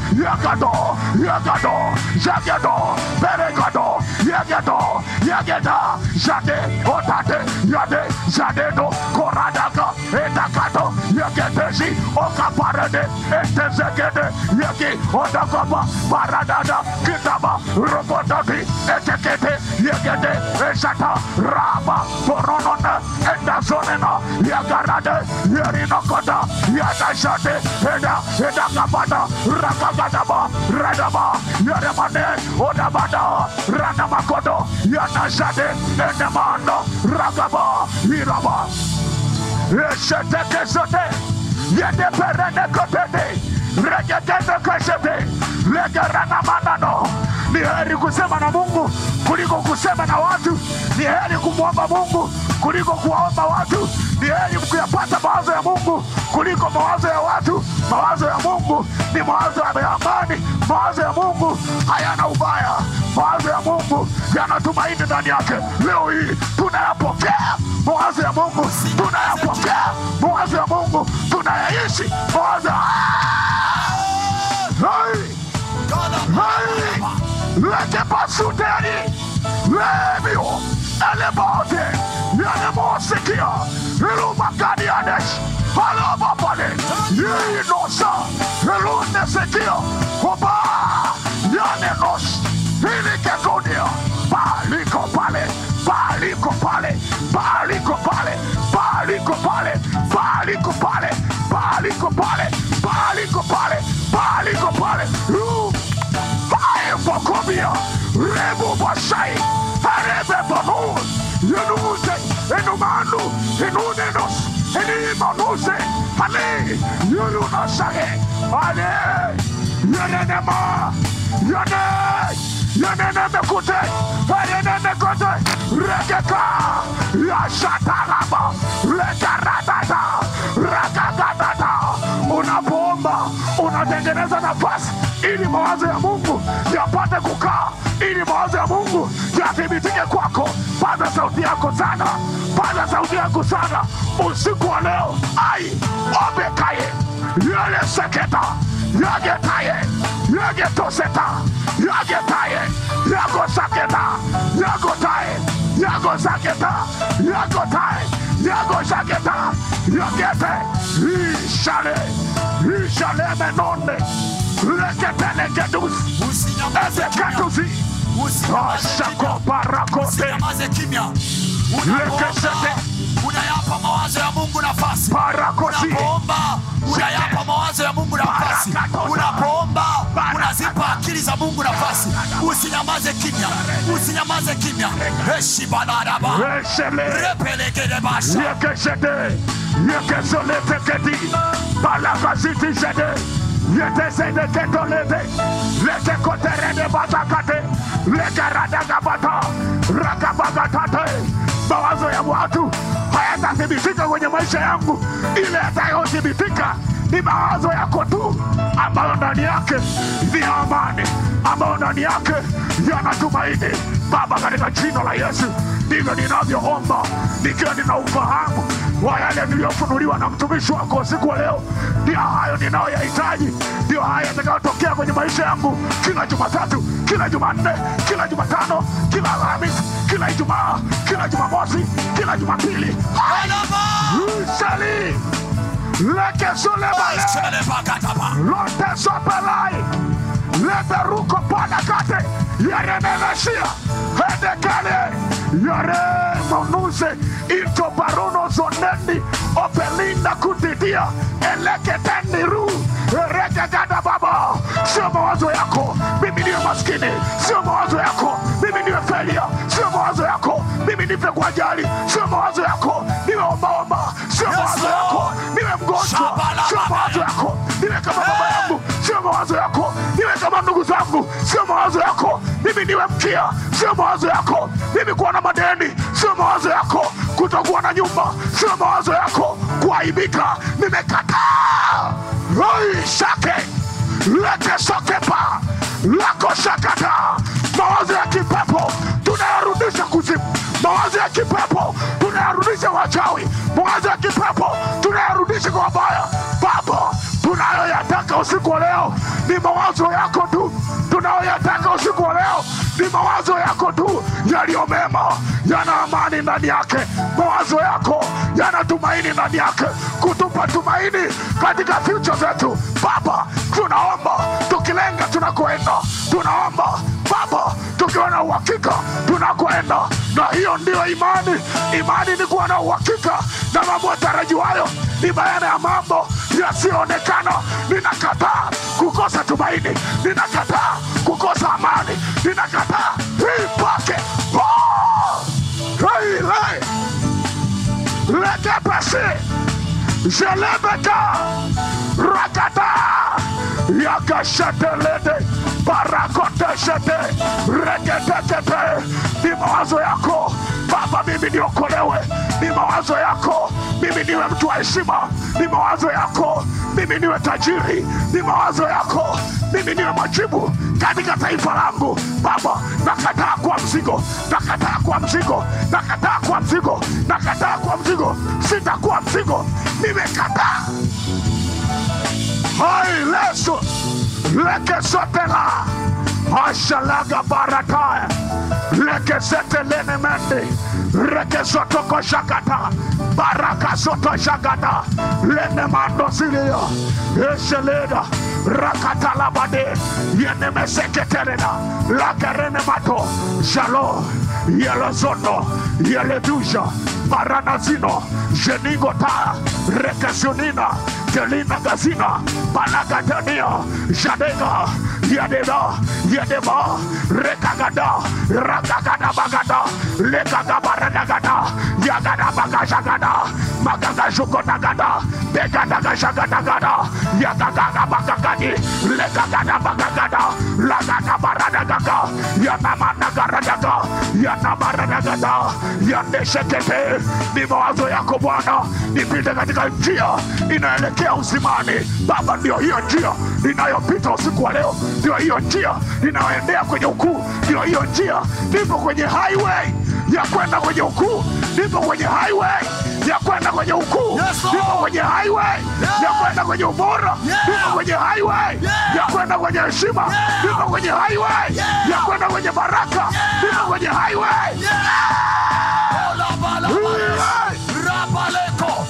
yagado jagado beregado yageda jade otate yade jadedo koradaka edakato yagedeshi okaparade etezegede yagi odakaba paradada kitaba robotati etekete yagede eshata raba poronona endazonena yagarade yerinokoda yadashade edakabada rakagadaba radaba yaremane odabada ranamakodo yanashade enemando ragaba iraba eshetekesote yedeperenekotete regetetekesete legeranamanano. Ni heri kusema na Mungu kuliko kusema na watu. Ni heri kumwomba Mungu kuliko kuwaomba watu. Ni heri kuyapata mawazo ya Mungu kuliko mawazo ya watu. Mawazo ya Mungu ni mawazo ya amani. Mawazo ya Mungu hayana ubaya. Mawazo ya Mungu yana tumaini ndani yake. Leo hii tunayapokea mawazo ya Mungu, tunayapokea mawazo ya Mungu, tunayaishi mawazo ya leke pasuteri lebio elebote yanemosikia ilumagadi adesh halabapale yinosa ilunesekia oba yanenos ilikekodia baliko pale Fokobia, Rebo Basai, Arebe Banu, Yenuse, Enumanu, Enunenos, Eni manuse. Ale. Yuru na sage. Ale. Yenenema. Yene. Yenene mekute. Yenene mekote. Regeka. Yashatalaba. Regaradata. Ragagadata. Unapoomba unatengeneza nafasi ili mawazo ya Mungu yapate kukaa, ili mawazo ya Mungu yathibitike kwako. Paza sauti yako sana, paza sauti yako sana usiku wa leo. Ai obekaye yale seketa yagetaye yagetoseta yagetaye yagosaketa yagotaye yagosaketa yagotaye yagosaketa yagete ishale menone leketele kedus ezekatuzi ashako barakote Usinyamaze kimya. lekesete Unayapa mawazo ya Mungu nafasi. barakosi Unapoomba unayapa mawazo ya Mungu nafasi. Unapoomba unazipa akili za Mungu nafasi. Usinyamaze kimya. Usinyamaze kimya. Heshibanaraba. eshele Repelekele basha. yekesete yekesoleteketi balakaziti jede yetesede ketolete letekoterede batakate legaradagabata rakabagatate. Mawazo ya watu hayatathibitika kwenye maisha yangu. Ile yatayothibitika ni mawazo yako tu, ambayo ndani yake ni amani, ambayo ndani yake yanatumaini. Baba, katika jina la Yesu ndivyo ninavyoomba, nikiwa nina ufahamu wa yale niliyofunuliwa na mtumishi wako usiku wa leo. Ndio hayo ninayoyahitaji, ndio haya yatakayotokea kwenye maisha yangu kila Jumatatu, kila Jumanne, kila Jumatano, kila Alhamisi, kila Ijumaa, kila Jumamosi, kila Jumapili. Sali leke solebale lote sopelai lete ruko panakate yare nevesia hedekale yare monuse into barono zonendi opelinda kutidia eleke teniru ereke gada baba. Sio mawazo yako mimi niwe maskini, sio mawazo yako mimi niwe failure, sio mawazo yako mimi nipe kwa ajali, sio mawazo yako niwe ombaomba, sio mawazo yako niwe mgonjwa, sio mawazo yako niwe kama baba yangu, sio mawazo yako niwe kama ndugu zangu, sio mawazo yako mimi niwe mkia, sio mawazo yako mimi kuwa na madeni, sio mawazo yako kutokuwa na nyumba, sio mawazo yako kuaibika. Nimekataa. Roi shake leke sokepa lako shakata. Mawazo ya kipepo tunayarudisha kuzimu, mawazo ya kipepo tunayarudisha wachawi, mawazo ya kipepo tunayarudisha kwa wabaya. Baba, tunayoyataka usiku wa leo ni mawazo yako tu. Tunayoyataka usiku wa leo ni mawazo yako tu yaliyo mema, yana amani ndani yake. Mawazo yako yana tumaini ndani yake, kutupa tumaini katika future zetu. Baba, tunaomba tukilenga tunakoenda, tunaomba Baba tukiwa na uhakika tunakoenda. Na hiyo ndio imani. Imani ni kuwa na uhakika na mambo yatarajiwayo, ni bayana ya mambo yasiyoonekana. Ninakataa kukosa tumaini, ninakataa kukosa amani, ninakataa ipake lekepesi jelebeka rakata yakashetelede barakoteshete reketekete. Ni mawazo yako Baba mimi niokolewe, ni mawazo yako mimi niwe mtu wa heshima, ni mawazo yako mimi niwe tajiri, ni mawazo yako mimi niwe majibu katika taifa langu. Baba, nakataa kwa mzigo, nakataa kwa mzigo, nakataa kwa mzigo, nakataa kwa mzigo, sitakuwa mzigo, nimekataa. Hai leso leke sotela ashalaga barataya leke setelene mende reke sotoko shakata baraka soto shakata lene mando silia esheleda rakata labade yene meseketerena lakerene mato jalo yele zono yele duja baranazino jenigota rekesionina Telina Gazina, Palagatania, Jadega, Yadeba, Rekagada, Rakagada Bagada, Lekagabaranagada, Yagada Bagashagada, Magagajukotagada, Begadagashagada, Yagada Bagagadi, Lekagada Bagagada, Lagada Baranagaga, Yanamanagaranagaga, Yanabaranagada, Yandeshekete, ni mawazo yako Bwana, nipite katika njia inaelekea uzimani. Baba, ndio hiyo njia ninayopita usiku wa leo, ndio hiyo njia ninayoendea kwenye ukuu, ndio hiyo njia, nipo kwenye highway ya kwenda kwenye ukuu, nipo kwenye highway ya kwenda kwenye ukuu, nipo kwenye highway ya kwenda kwenye ubora, nipo kwenye highway ya kwenda kwenye heshima, nipo kwenye highway ya kwenda kwenye baraka, nipo kwenye highway. Rabaleko,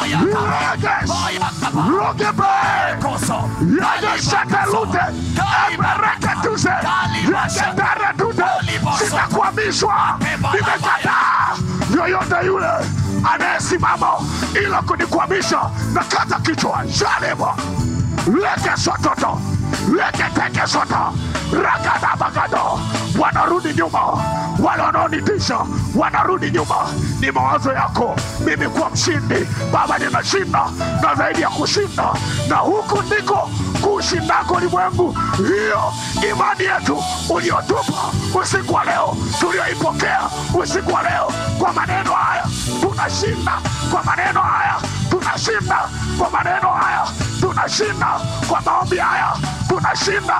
sitakwamishwa, nimekataa yoyote yule anayesimama ila kunikwamisha na kata kichwa. Jalebo leke sototo, leke teke sota, rakada bagado. Wanarudi nyuma, wale wanaonitisha wanarudi nyuma. Ni mawazo yako mimi kuwa mshindi. Baba, ninashinda na zaidi ya kushinda, na huku ndiko kushindako ulimwengu. Hiyo imani yetu uliotupa usiku wa leo, tulioipokea usiku wa leo, kwa maneno haya tunashinda, kwa maneno haya tunashinda, kwa maneno haya tunashinda, kwa maombi haya tunashinda.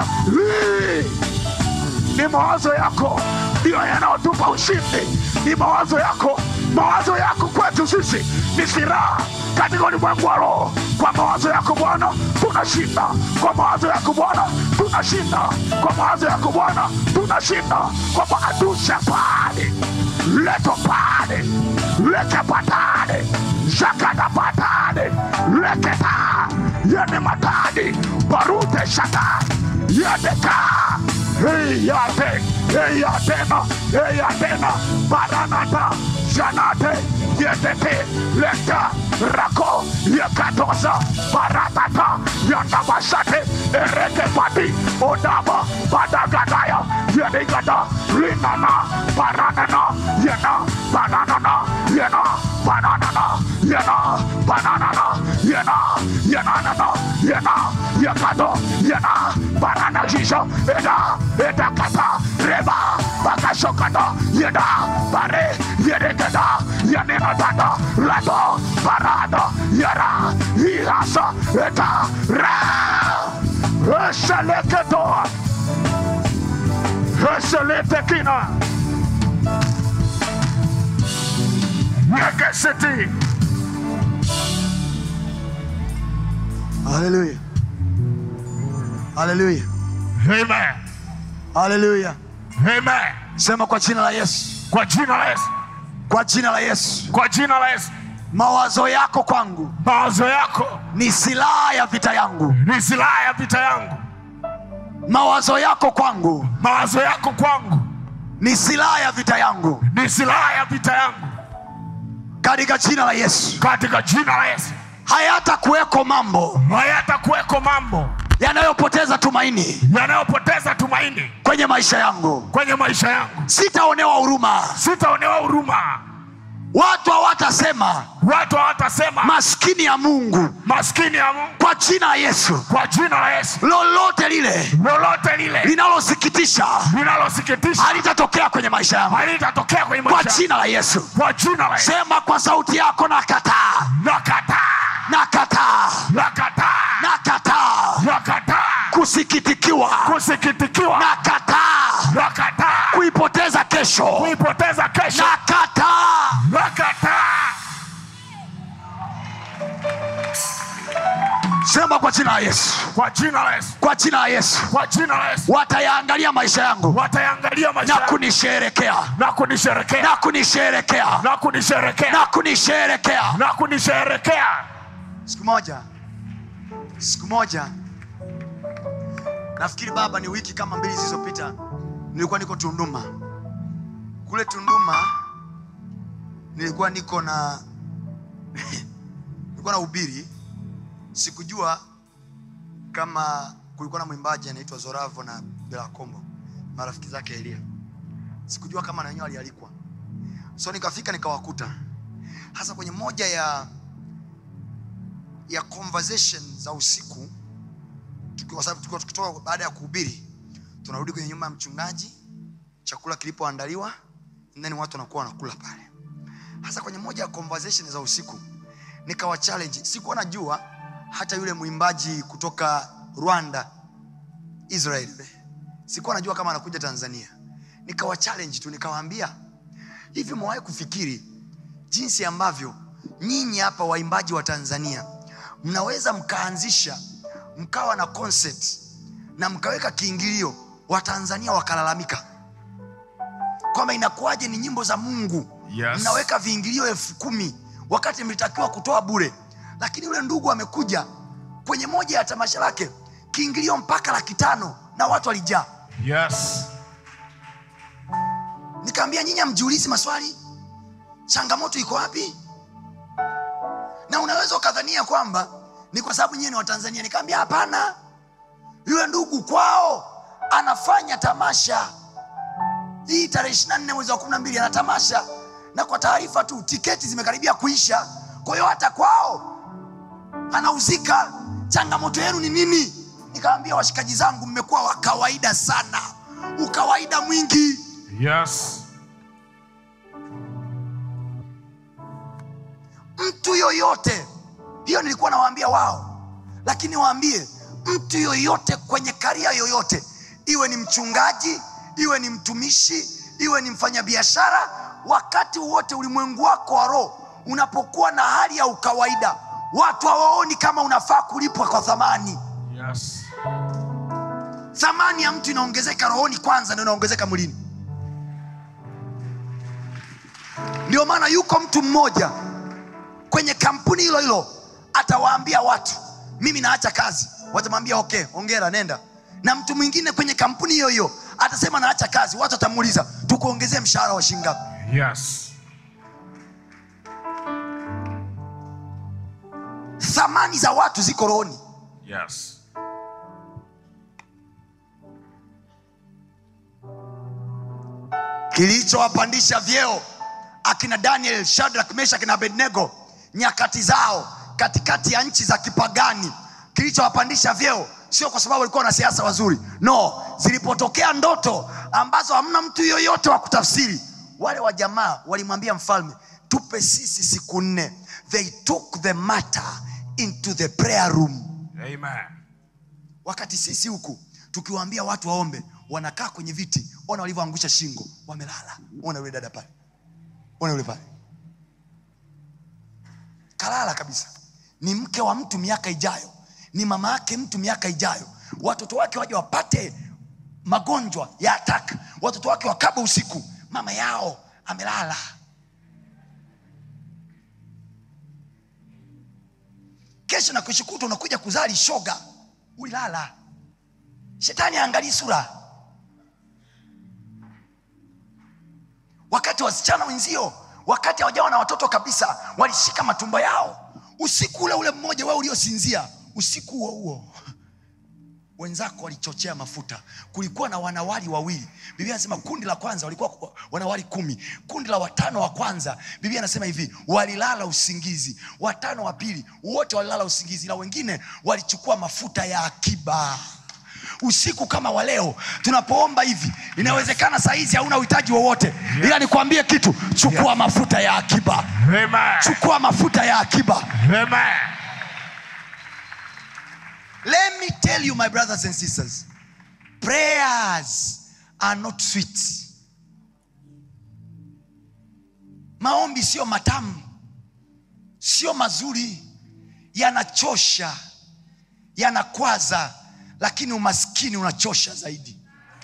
Ni mawazo yako ndio yanayotupa ushindi. Ni mawazo yako. Mawazo yako kwetu sisi ni silaha katika ulimwengu wa roho. Kwa mawazo yako Bwana tunashinda. Kwa mawazo yako Bwana tunashinda. Kwa mawazo yako Bwana tunashinda. Kwa maadusha pale, leto pale, leke patade, zakada patade, leketa, yene matadi, barute shata, yadeka. Hey Yatena, Baranata, Janate, Yedete, Leta, Rako, Yakatosa, Baratata, Yanabasate, Erekepati, Odaba, Badagadaya, Yedegada, Linana, Baranana, Yena, Banana, Yena, Banana, Yena, Banana, Yena, Yanana, Yena, Yakado, Yena, Banana Jisha, Eda Kata, Reba, Bakashokada, Yeda, Bare, Yedekada, Yanenadada, Lato, Barada, Yara, Yasa, Eta, Ra, Eseleketo, Eseletekina, City. Hallelujah. Hallelujah. Amen. Hallelujah. Amen. Sema kwa jina la Yesu. Kwa jina la Yesu. Kwa jina la Yesu. Kwa jina la Yesu. Mawazo yako kwangu, mawazo yako ni silaha ya vita yangu. Ni silaha ya vita yangu. Mawazo yako kwangu, mawazo yako kwangu, ni silaha ya vita yangu. Ni silaha ya vita yangu. Katika jina la Yesu. Katika jina la Yesu. Hayatakuweko mambo, hayatakuweko mambo yanayopoteza tumaini, yanayopoteza tumaini kwenye maisha yangu, kwenye maisha yangu. Sitaonewa huruma, sitaonewa huruma. Watu hawatasema maskini ya Mungu, maskini ya Mungu. Kwa jina la Yesu, kwa jina la Yesu. Lolote lile linalosikitisha halitatokea kwenye maisha yangu, halitatokea kwenye maisha. Kwa jina la Yesu, kwa jina la Yesu. Sema kwa sauti yako, nakataa, nakataa, nakataa, nakataa, nakataa, nakataa kusikitikiwa, kusikitikiwa, nakataa, nakataa kuipoteza kesho, kuipoteza kesho, nakataa, nakataa. Sema kwa jina la Yesu, kwa jina la Yesu, kwa jina la Yesu, kwa jina la Yesu. Watayaangalia maisha yangu, watayaangalia maisha yangu, na kunisherekea, na kunisherekea, na kunisherekea, na kunisherekea, na kunisherekea, na kunisherekea. Siku moja nafikiri baba, ni wiki kama 2 zilizopita, nilikuwa niko Tunduma. Kule Tunduma nilikuwa niko na nilikuwa na ubiri. Sikujua kama kulikuwa na mwimbaji anaitwa Zoravo na Bella Kombo, marafiki zake Elia. Sikujua kama na wenyewe walialikwa. So nikafika nikawakuta. Hasa kwenye moja ya conversation za usiku, tulikuwa tukitoka baada ya kuhubiri, tunarudi kwenye nyumba ya mchungaji, chakula kilipoandaliwa, ndani watu wanakuwa wanakula pale. Hasa kwenye moja ya conversation za usiku, nikawa challenge. Sikuwa najua hata yule mwimbaji kutoka Rwanda, Israel, sikuwa najua kama anakuja Tanzania. Nikawa challenge tu, nikawaambia, hivi mwae kufikiri jinsi ambavyo nyinyi hapa waimbaji wa Tanzania mnaweza mkaanzisha, mkawa na concert na mkaweka kiingilio, wa Tanzania wakalalamika kwamba inakuaje ni nyimbo za Mungu, yes, mnaweka viingilio 10,000 wakati mlitakiwa kutoa bure. Lakini yule ndugu amekuja kwenye moja ya tamasha lake, kiingilio mpaka 500,000 na watu walijaa. Yes. Nikamwambia, nyinyi mjiulize maswali, changamoto iko wapi? Na unaweza ukadhania kwamba ni kwa sababu nyinyi ni wa Tanzania. Nikamwambia hapana, yule ndugu kwao anafanya tamasha hii tarehe 24 mwezi wa 12 ana tamasha, na kwa taarifa tu tiketi zimekaribia kuisha. Kwa hiyo hata kwao anauzika. Changamoto yenu ni nini? Nikamwambia, washikaji zangu, mmekuwa wa kawaida sana, ukawaida mwingi. Yes. Mtu yoyote, hiyo nilikuwa nawaambia wao, lakini waambie mtu yoyote kwenye karia yoyote, iwe ni mchungaji, iwe ni mtumishi, iwe ni mfanyabiashara, wakati wote ulimwengu wako wa roho unapokuwa na hali ya ukawaida, watu hawaoni kama unafaa kulipwa kwa thamani. Yes. Thamani ya mtu inaongezeka rohoni kwanza, ndio inaongezeka mwilini. Ndio maana yuko mtu mmoja kwenye kampuni hilo hilo atawaambia watu, mimi naacha kazi. Watamwambia okay, hongera, nenda. Na mtu mwingine kwenye kampuni hiyo hiyo atasema naacha kazi. Watu watamuuliza, tukuongezee mshahara wa shilingi ngapi? Yes. Thamani za watu ziko rohoni. Yes. Kilichowapandisha vyeo akina Daniel, Shadrach, Meshach na Abednego nyakati zao katikati ya nchi za kipagani, kilichowapandisha vyeo sio kwa sababu walikuwa na siasa wazuri. No, zilipotokea ndoto ambazo hamna mtu yoyote wa kutafsiri, wale wa jamaa walimwambia mfalme, tupe sisi siku 4. They took the matter into the prayer room. Amen. Wakati sisi huku tukiwaambia watu waombe, wanakaa kwenye viti. Ona walivyoangusha shingo, wamelala. Ona yule dada pale, ona yule pale, kalala kabisa. Ni mke wa mtu miaka ijayo, ni mama yake mtu miaka ijayo. Watoto wake waje wapate magonjwa ya attack, watoto wake wakaba usiku, mama yao amelala. Kesho na kushikuta unakuja kuzali shoga, ulilala. Shetani angalii sura. Wakati wasichana wenzio, wakati hawajawa na watoto kabisa, walishika matumbo yao. Usiku ule ule mmoja wao uliosinzia, usiku huo huo wenzako walichochea mafuta. Kulikuwa na wanawali wawili. Biblia inasema kundi la kwanza walikuwa wanawali 10. Kundi la watano wa kwanza, Biblia inasema hivi, walilala usingizi. Watano wa pili wote walilala usingizi, na wengine walichukua mafuta ya akiba. Usiku kama wa leo tunapoomba hivi, inawezekana saa hizi hauna uhitaji wowote, ila nikwambie kitu, chukua mafuta ya akiba. Amen. Chukua mafuta ya akiba. Amen. Let me tell you, my brothers and sisters, prayers are not sweet. Maombi sio matamu, sio mazuri, yanachosha, yanakwaza, lakini umaskini unachosha zaidi.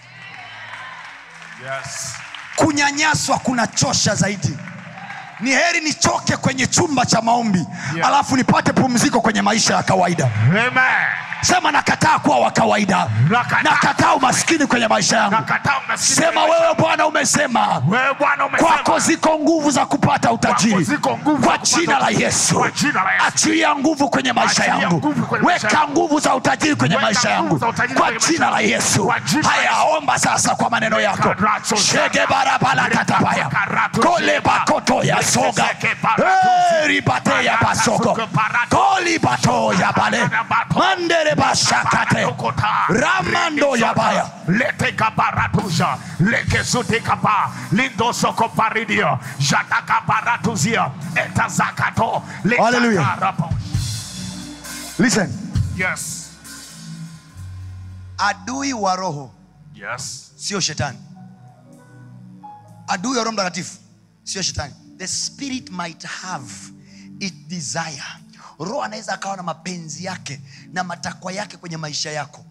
Yes. Kunyanyaswa kunachosha zaidi. Ni heri nichoke kwenye chumba cha maombi, alafu nipate pumziko kwenye maisha ya kawaida. Amen. Sema nakataa kuwa wa kawaida. Nakataa umaskini kwenye maisha yangu. Sema wewe Bwana umesema Wewe Bwana umesema. kwako ziko nguvu za kupata utajiri. Kwako ziko nguvu Kwa za kupata jina la utajiri. Yesu. Kwa jina la Yesu. Achilia nguvu kwenye maisha Achilia yangu. nguvu kwenye maisha Weka yangu. nguvu za utajiri kwenye Weka maisha nguvu yangu. za utajiri Kwa kwenye maisha jina la yangu. Yesu. Kwa jina la Haya, Yesu. omba sasa kwa maneno yako. Shege barabala katabaya. Kole bakoto ya soga. Ribate ya basoko. Koli bato ya bale. Mandere basakate. Ramando ya baya. Lete kabaratuja. Leke zute kapa. Lindo soko paridio. Jata kabaratuzia. Eta zakato. Hallelujah. Listen. Yes. Adui wa roho Yes. sio shetani. Adui wa Roho Mtakatifu sio shetani. The spirit might have its desire. Roho anaweza akawa na mapenzi yake na matakwa yake kwenye maisha yako.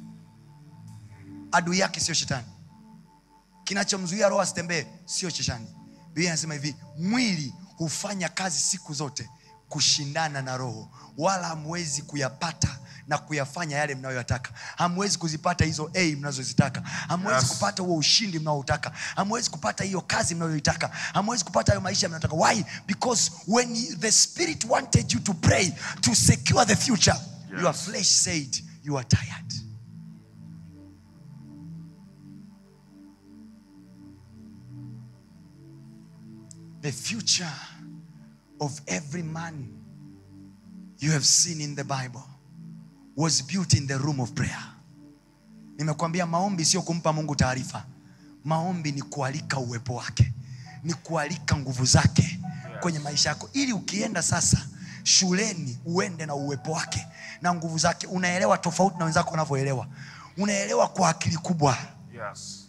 Adui yake sio shetani. Kinachomzuia roho asitembee sio shetani. Biblia inasema hivi, mwili hufanya kazi siku zote kushindana na roho, wala hamwezi kuyapata na kuyafanya yale mnayoyataka. Hamwezi kuzipata hizo mnazozitaka. Hamwezi kupata huo ushindi mnaoutaka. Hamwezi kupata hiyo kazi mnayoitaka. Hamwezi kupata hayo maisha mnayotaka. Why? Because when the spirit wanted you to pray to secure the future, your flesh said you are tired. The future of every man you have seen in the Bible was built in the room of prayer. Nimekuambia maombi sio kumpa Mungu taarifa. Maombi ni kualika uwepo wake. Ni kualika nguvu zake kwenye maisha yako. Ili ukienda sasa shuleni uende na uwepo wake na nguvu zake. Unaelewa tofauti na wenzako wanavyoelewa. Unaelewa kwa akili kubwa. Yes.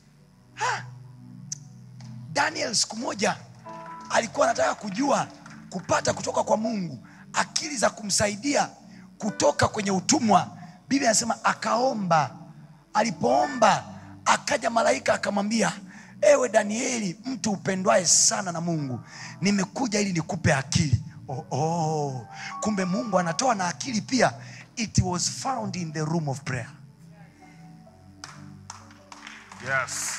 Daniel siku moja alikuwa anataka kujua kupata kutoka kwa Mungu akili za kumsaidia kutoka kwenye utumwa. Biblia inasema akaomba. Alipoomba akaja malaika akamwambia, ewe Danieli, mtu upendwaye sana na Mungu, nimekuja ili nikupe akili. Kumbe Mungu anatoa na akili pia. It was found in the room of prayer. Yes.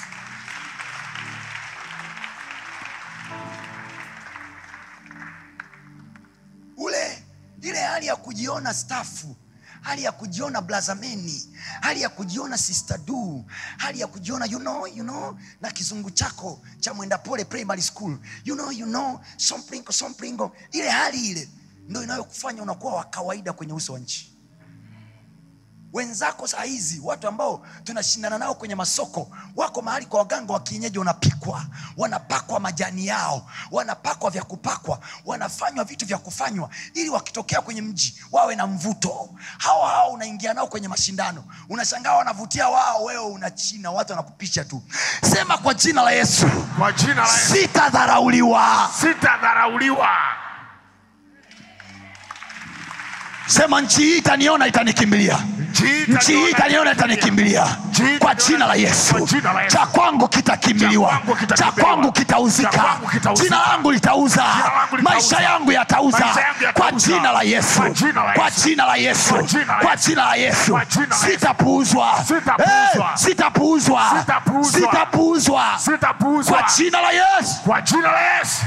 Ile hali ya kujiona stafu, hali ya kujiona blazameni, hali ya kujiona sister du, hali ya kujiona you know na kizungu chako cha mwenda pole primary school, you know sompringo. Ile hali ile ndio inayokufanya unakuwa wa kawaida kwenye uso wa nchi. Wenzako saa hizi, watu ambao tunashindana nao kwenye masoko, wako mahali kwa waganga wa kienyeji, wanapakwa majani yao, wanapakwa vya kupakwa, wanafanywa vitu vya kufanywa ili wakitokea kwenye mji wawe na mvuto. Hao unaingia nao kwenye mashindano, unashangaa wanavutia wao, wewe unachina, watu wanakupisha tu. Sema kwa jina la Yesu. Kwa jina la Yesu. Sitadharauliwa. Sitadharauliwa. Sema nchi hii itaniona, itanikimbilia. Nchi hii itaniona, itanikimbilia. Kwa jina la Yesu. Cha kwangu kitakimbiliwa. Cha kwangu kitauzika. Jina langu litauza. Maisha yangu yatauza. Kwa jina la Yesu. Kwa jina la Yesu. Kwa jina la Yesu. Sitapuuzwa. Sitapuuzwa. Sitapuuzwa. Kwa jina la Yesu. Kwa jina la Yesu.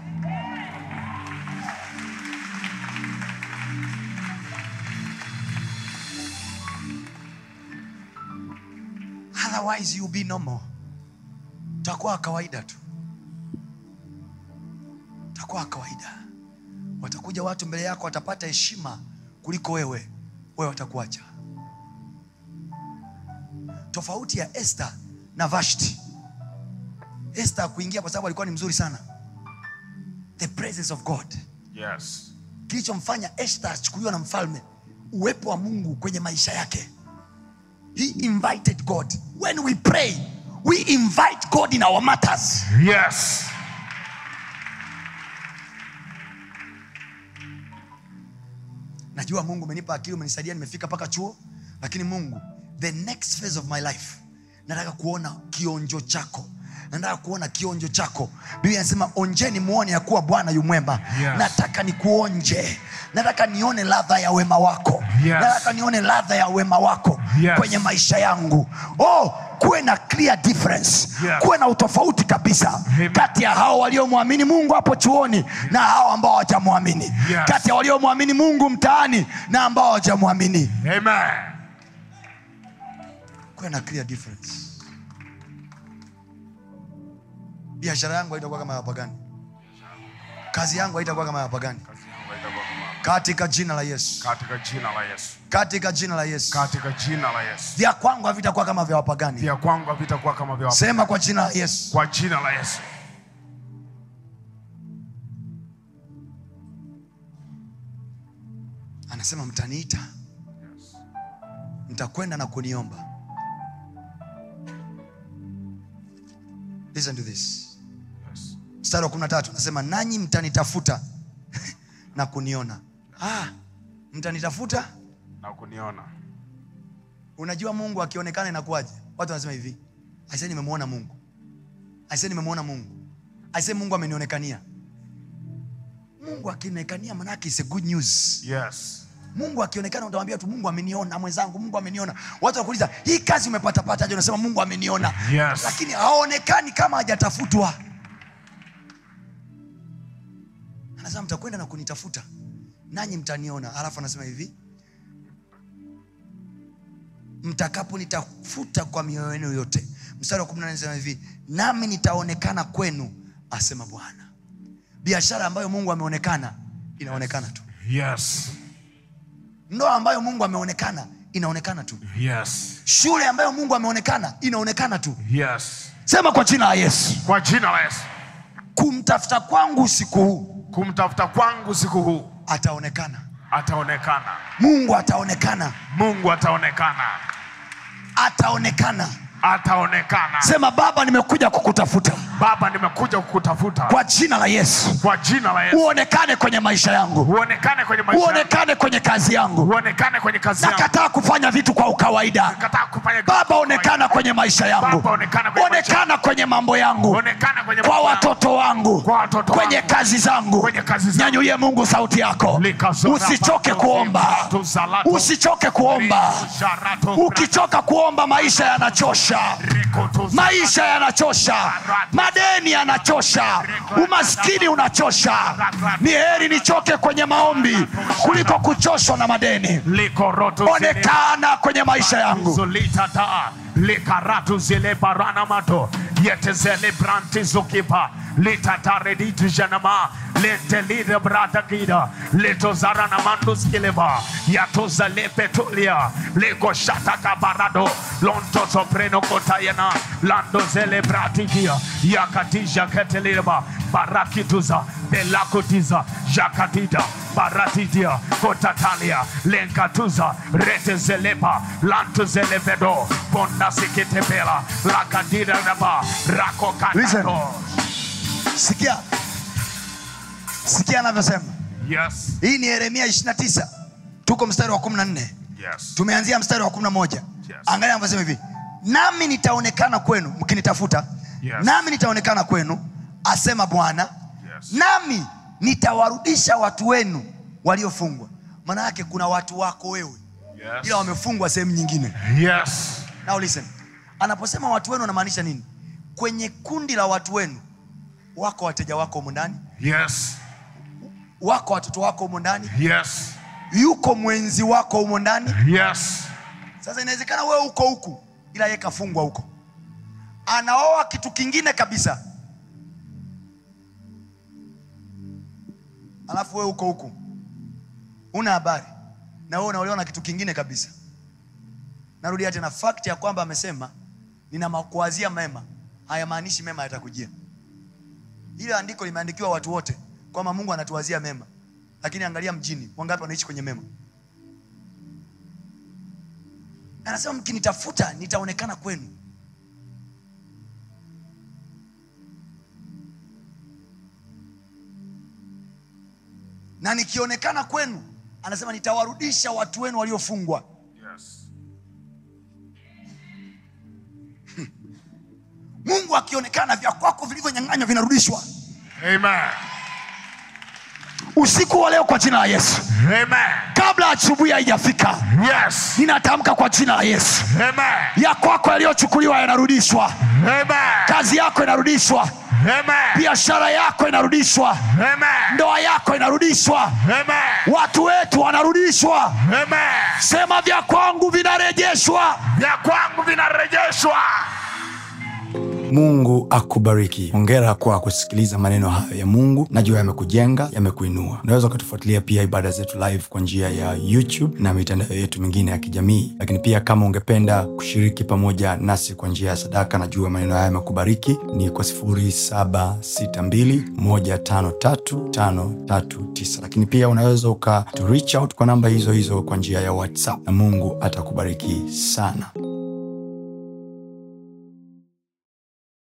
Otherwise you'll be normal. Utakuwa kawaida tu. Utakuwa kawaida. Watakuja watu mbele yako, watapata heshima kuliko wewe watakuacha. Tofauti ya Esther na Vashti. Esther kuingia kwa sababu alikuwa ni mzuri sana. The presence of God. Yes. Kilichomfanya Esther achukuliwa na mfalme, uwepo wa Mungu kwenye maisha yake. He invited God. When we pray, we invite God in our matters. Yes. Najua Mungu umenipa akili, umenisaidia, nimefika mpaka chuo, lakini Mungu, the next phase of my life, nataka kuona kionjo chako. Nataka kuona kionjo chako. Biblia inasema onjeni muone ya kuwa Bwana yu mwema. Yes. Nataka nikuonje. Nataka nione ladha ya wema wako. Yes. Nataka nione ladha ya wema wako. Yes. Kwenye maisha yangu. kuwe na clear difference. Yes. Kuwe na utofauti kabisa kati ya hao waliomwamini Mungu hapo chuoni na hao ambao hawajamwamini. Yes. Kati ya waliomwamini Mungu mtaani na ambao hawajamwamini. Amen. Kuwe na clear difference. Biashara yangu haitakuwa kama ya wapagani. Kazi yangu haitakuwa kama ya wapagani. Katika jina la Yesu. Katika jina la Yesu. Katika jina la Yesu. Katika jina la Yesu. Vya kwangu havitakuwa kama vya wapagani. Vya kwangu havitakuwa kama vya wapagani. Sema kwa jina la Yesu. Kwa jina la Yesu. Anasema mtaniita. Mtakwenda na kuniomba. Listen to this. Yes. Mstari wa 13 anasema nanyi mtanitafuta na kuniona. Mtanitafuta na kuniona. Unajua Mungu akionekana inakuwaje? Watu wanasema hivi, aisee nimemuona Mungu. Aisee nimemuona Mungu. Aisee Mungu amenionekania. Mungu akionekania maana yake is a good news. Yes. Mungu akionekana utamwambia tu Mungu ameniona mwenzangu, Mungu ameniona. Watu wakuuliza, hii kazi umepata pataje? Unasema Mungu ameniona. Yes. Lakini haonekani kama hajatafutwa. Anasema mtakwenda na kunitafuta nanyi mtaniona. Alafu anasema hivi, mtakaponitafuta kwa mioyo yenu yote. Mstari wa 18 anasema hivi, nami nitaonekana kwenu, asema Bwana. Biashara ambayo Mungu ameonekana inaonekana tu. Yes. Ndoa ambayo Mungu ameonekana inaonekana tu. Yes. Shule ambayo Mungu ameonekana inaonekana tu. Yes. Sema kwa jina la Yesu. Kwa jina la Yesu. Kumtafuta kwangu usiku huu. Kumtafuta kwangu siku huu. Ataonekana. Ataonekana. Mungu ataonekana. Mungu ataonekana. Ataonekana. Ataonekana. Sema Baba nimekuja kukutafuta. Baba nimekuja kukutafuta. Kwa jina la Yesu. Kwa jina la Yesu. Uonekane kwenye maisha yangu. Uonekane kwenye maisha yangu. Uonekane kwenye kazi yangu. Uonekane kwenye kazi yangu. Nakataa kufanya vitu kwa ukawaida. Nakataa kufanya Baba onekana kwenye maisha yangu. Baba onekana kwenye maisha. Onekana kwenye mambo yangu. Onekana kwenye kwa watoto wangu. Kwa watoto kwenye wangu. kazi zangu. Kwenye kazi zangu. Nyanyulie Mungu sauti yako. Usichoke kuomba. Usichoke kuomba. Ukichoka kuomba maisha yanachosha. Maisha yanachosha. Madeni yanachosha. Umaskini unachosha. Ni heri nichoke kwenye maombi kuliko kuchoshwa na madeni. Onekana kwenye maisha yangu. Likaratu zile barana mato yete zele branti zukipa litatare ditu janama lente lide brata kida leto zarana mandus kileba yato zale petulia lego shata kabarado lonto sopreno kotayana lando zele brati kia yakatija keteleba barakituza belakotiza jakatida baratidia kotatalia lenkatuza rete zelepa lanto zelevedo bonda sikitebela lakadira naba rako katato. Sikia anavyosema. Yes. Hii ni Yeremia 29. Tuko mstari wa 14. Yes. Tumeanzia mstari wa 11. Yes. Angalia anavyosema hivi, nami nitaonekana kwenu mkinitafuta. Yes. Nami nitaonekana kwenu, asema Bwana. Yes. Nami nitawarudisha watu wenu waliofungwa. Maana yake kuna watu wako wewe. Yes. Ila wamefungwa sehemu nyingine. Yes. Now listen. Anaposema watu wenu anamaanisha nini? Kwenye kundi la watu wenu wako wateja wako humo ndani. Yes. Wako watoto wako humo ndani. Yes. Yuko mwenzi wako humo ndani. Yes. Sasa inawezekana wewe uko huku ila yeye kafungwa huko. Anaoa kitu kingine kabisa. Alafu wewe uko huku. Una habari. Na wewe unaolewa na kitu kingine kabisa. Narudia tena, fact ya kwamba amesema nina makuazia mema hayamaanishi mema yatakujia. Ile andiko limeandikiwa watu wote kwamba Mungu anatuwazia mema. Lakini angalia mjini, wangapi wanaishi kwenye mema? Anasema mkinitafuta nitaonekana kwenu. Na nikionekana kwenu, anasema nitawarudisha watu wenu waliofungwa. Yes. Mungu akionekana, vya kwako vilivyonyang'anywa vinarudishwa. Amen. Usiku wa leo kwa jina la Yesu. Amen. kabla asubuhi haijafika. Yes. Ninatamka kwa jina la Yesu. Amen. Ya kwako yaliyochukuliwa yanarudishwa. Amen. Kazi yako inarudishwa. Amen. Biashara yako inarudishwa. Amen. Ndoa yako inarudishwa. Amen. Watu wetu wanarudishwa. Amen. Sema vya kwangu vinarejeshwa. Vya kwangu vinarejeshwa. Mungu akubariki. Hongera kwa kusikiliza maneno hayo ya Mungu. Najua yamekujenga, yamekuinua. Unaweza ukatufuatilia pia ibada zetu live kwa njia ya YouTube na mitandao yetu mingine ya kijamii. Lakini pia kama ungependa kushiriki pamoja nasi kwa njia ya sadaka, najua maneno haya yamekubariki, ni kwa 0762153539. Lakini pia unaweza reach out kwa namba hizo hizo kwa njia ya WhatsApp, na Mungu atakubariki sana.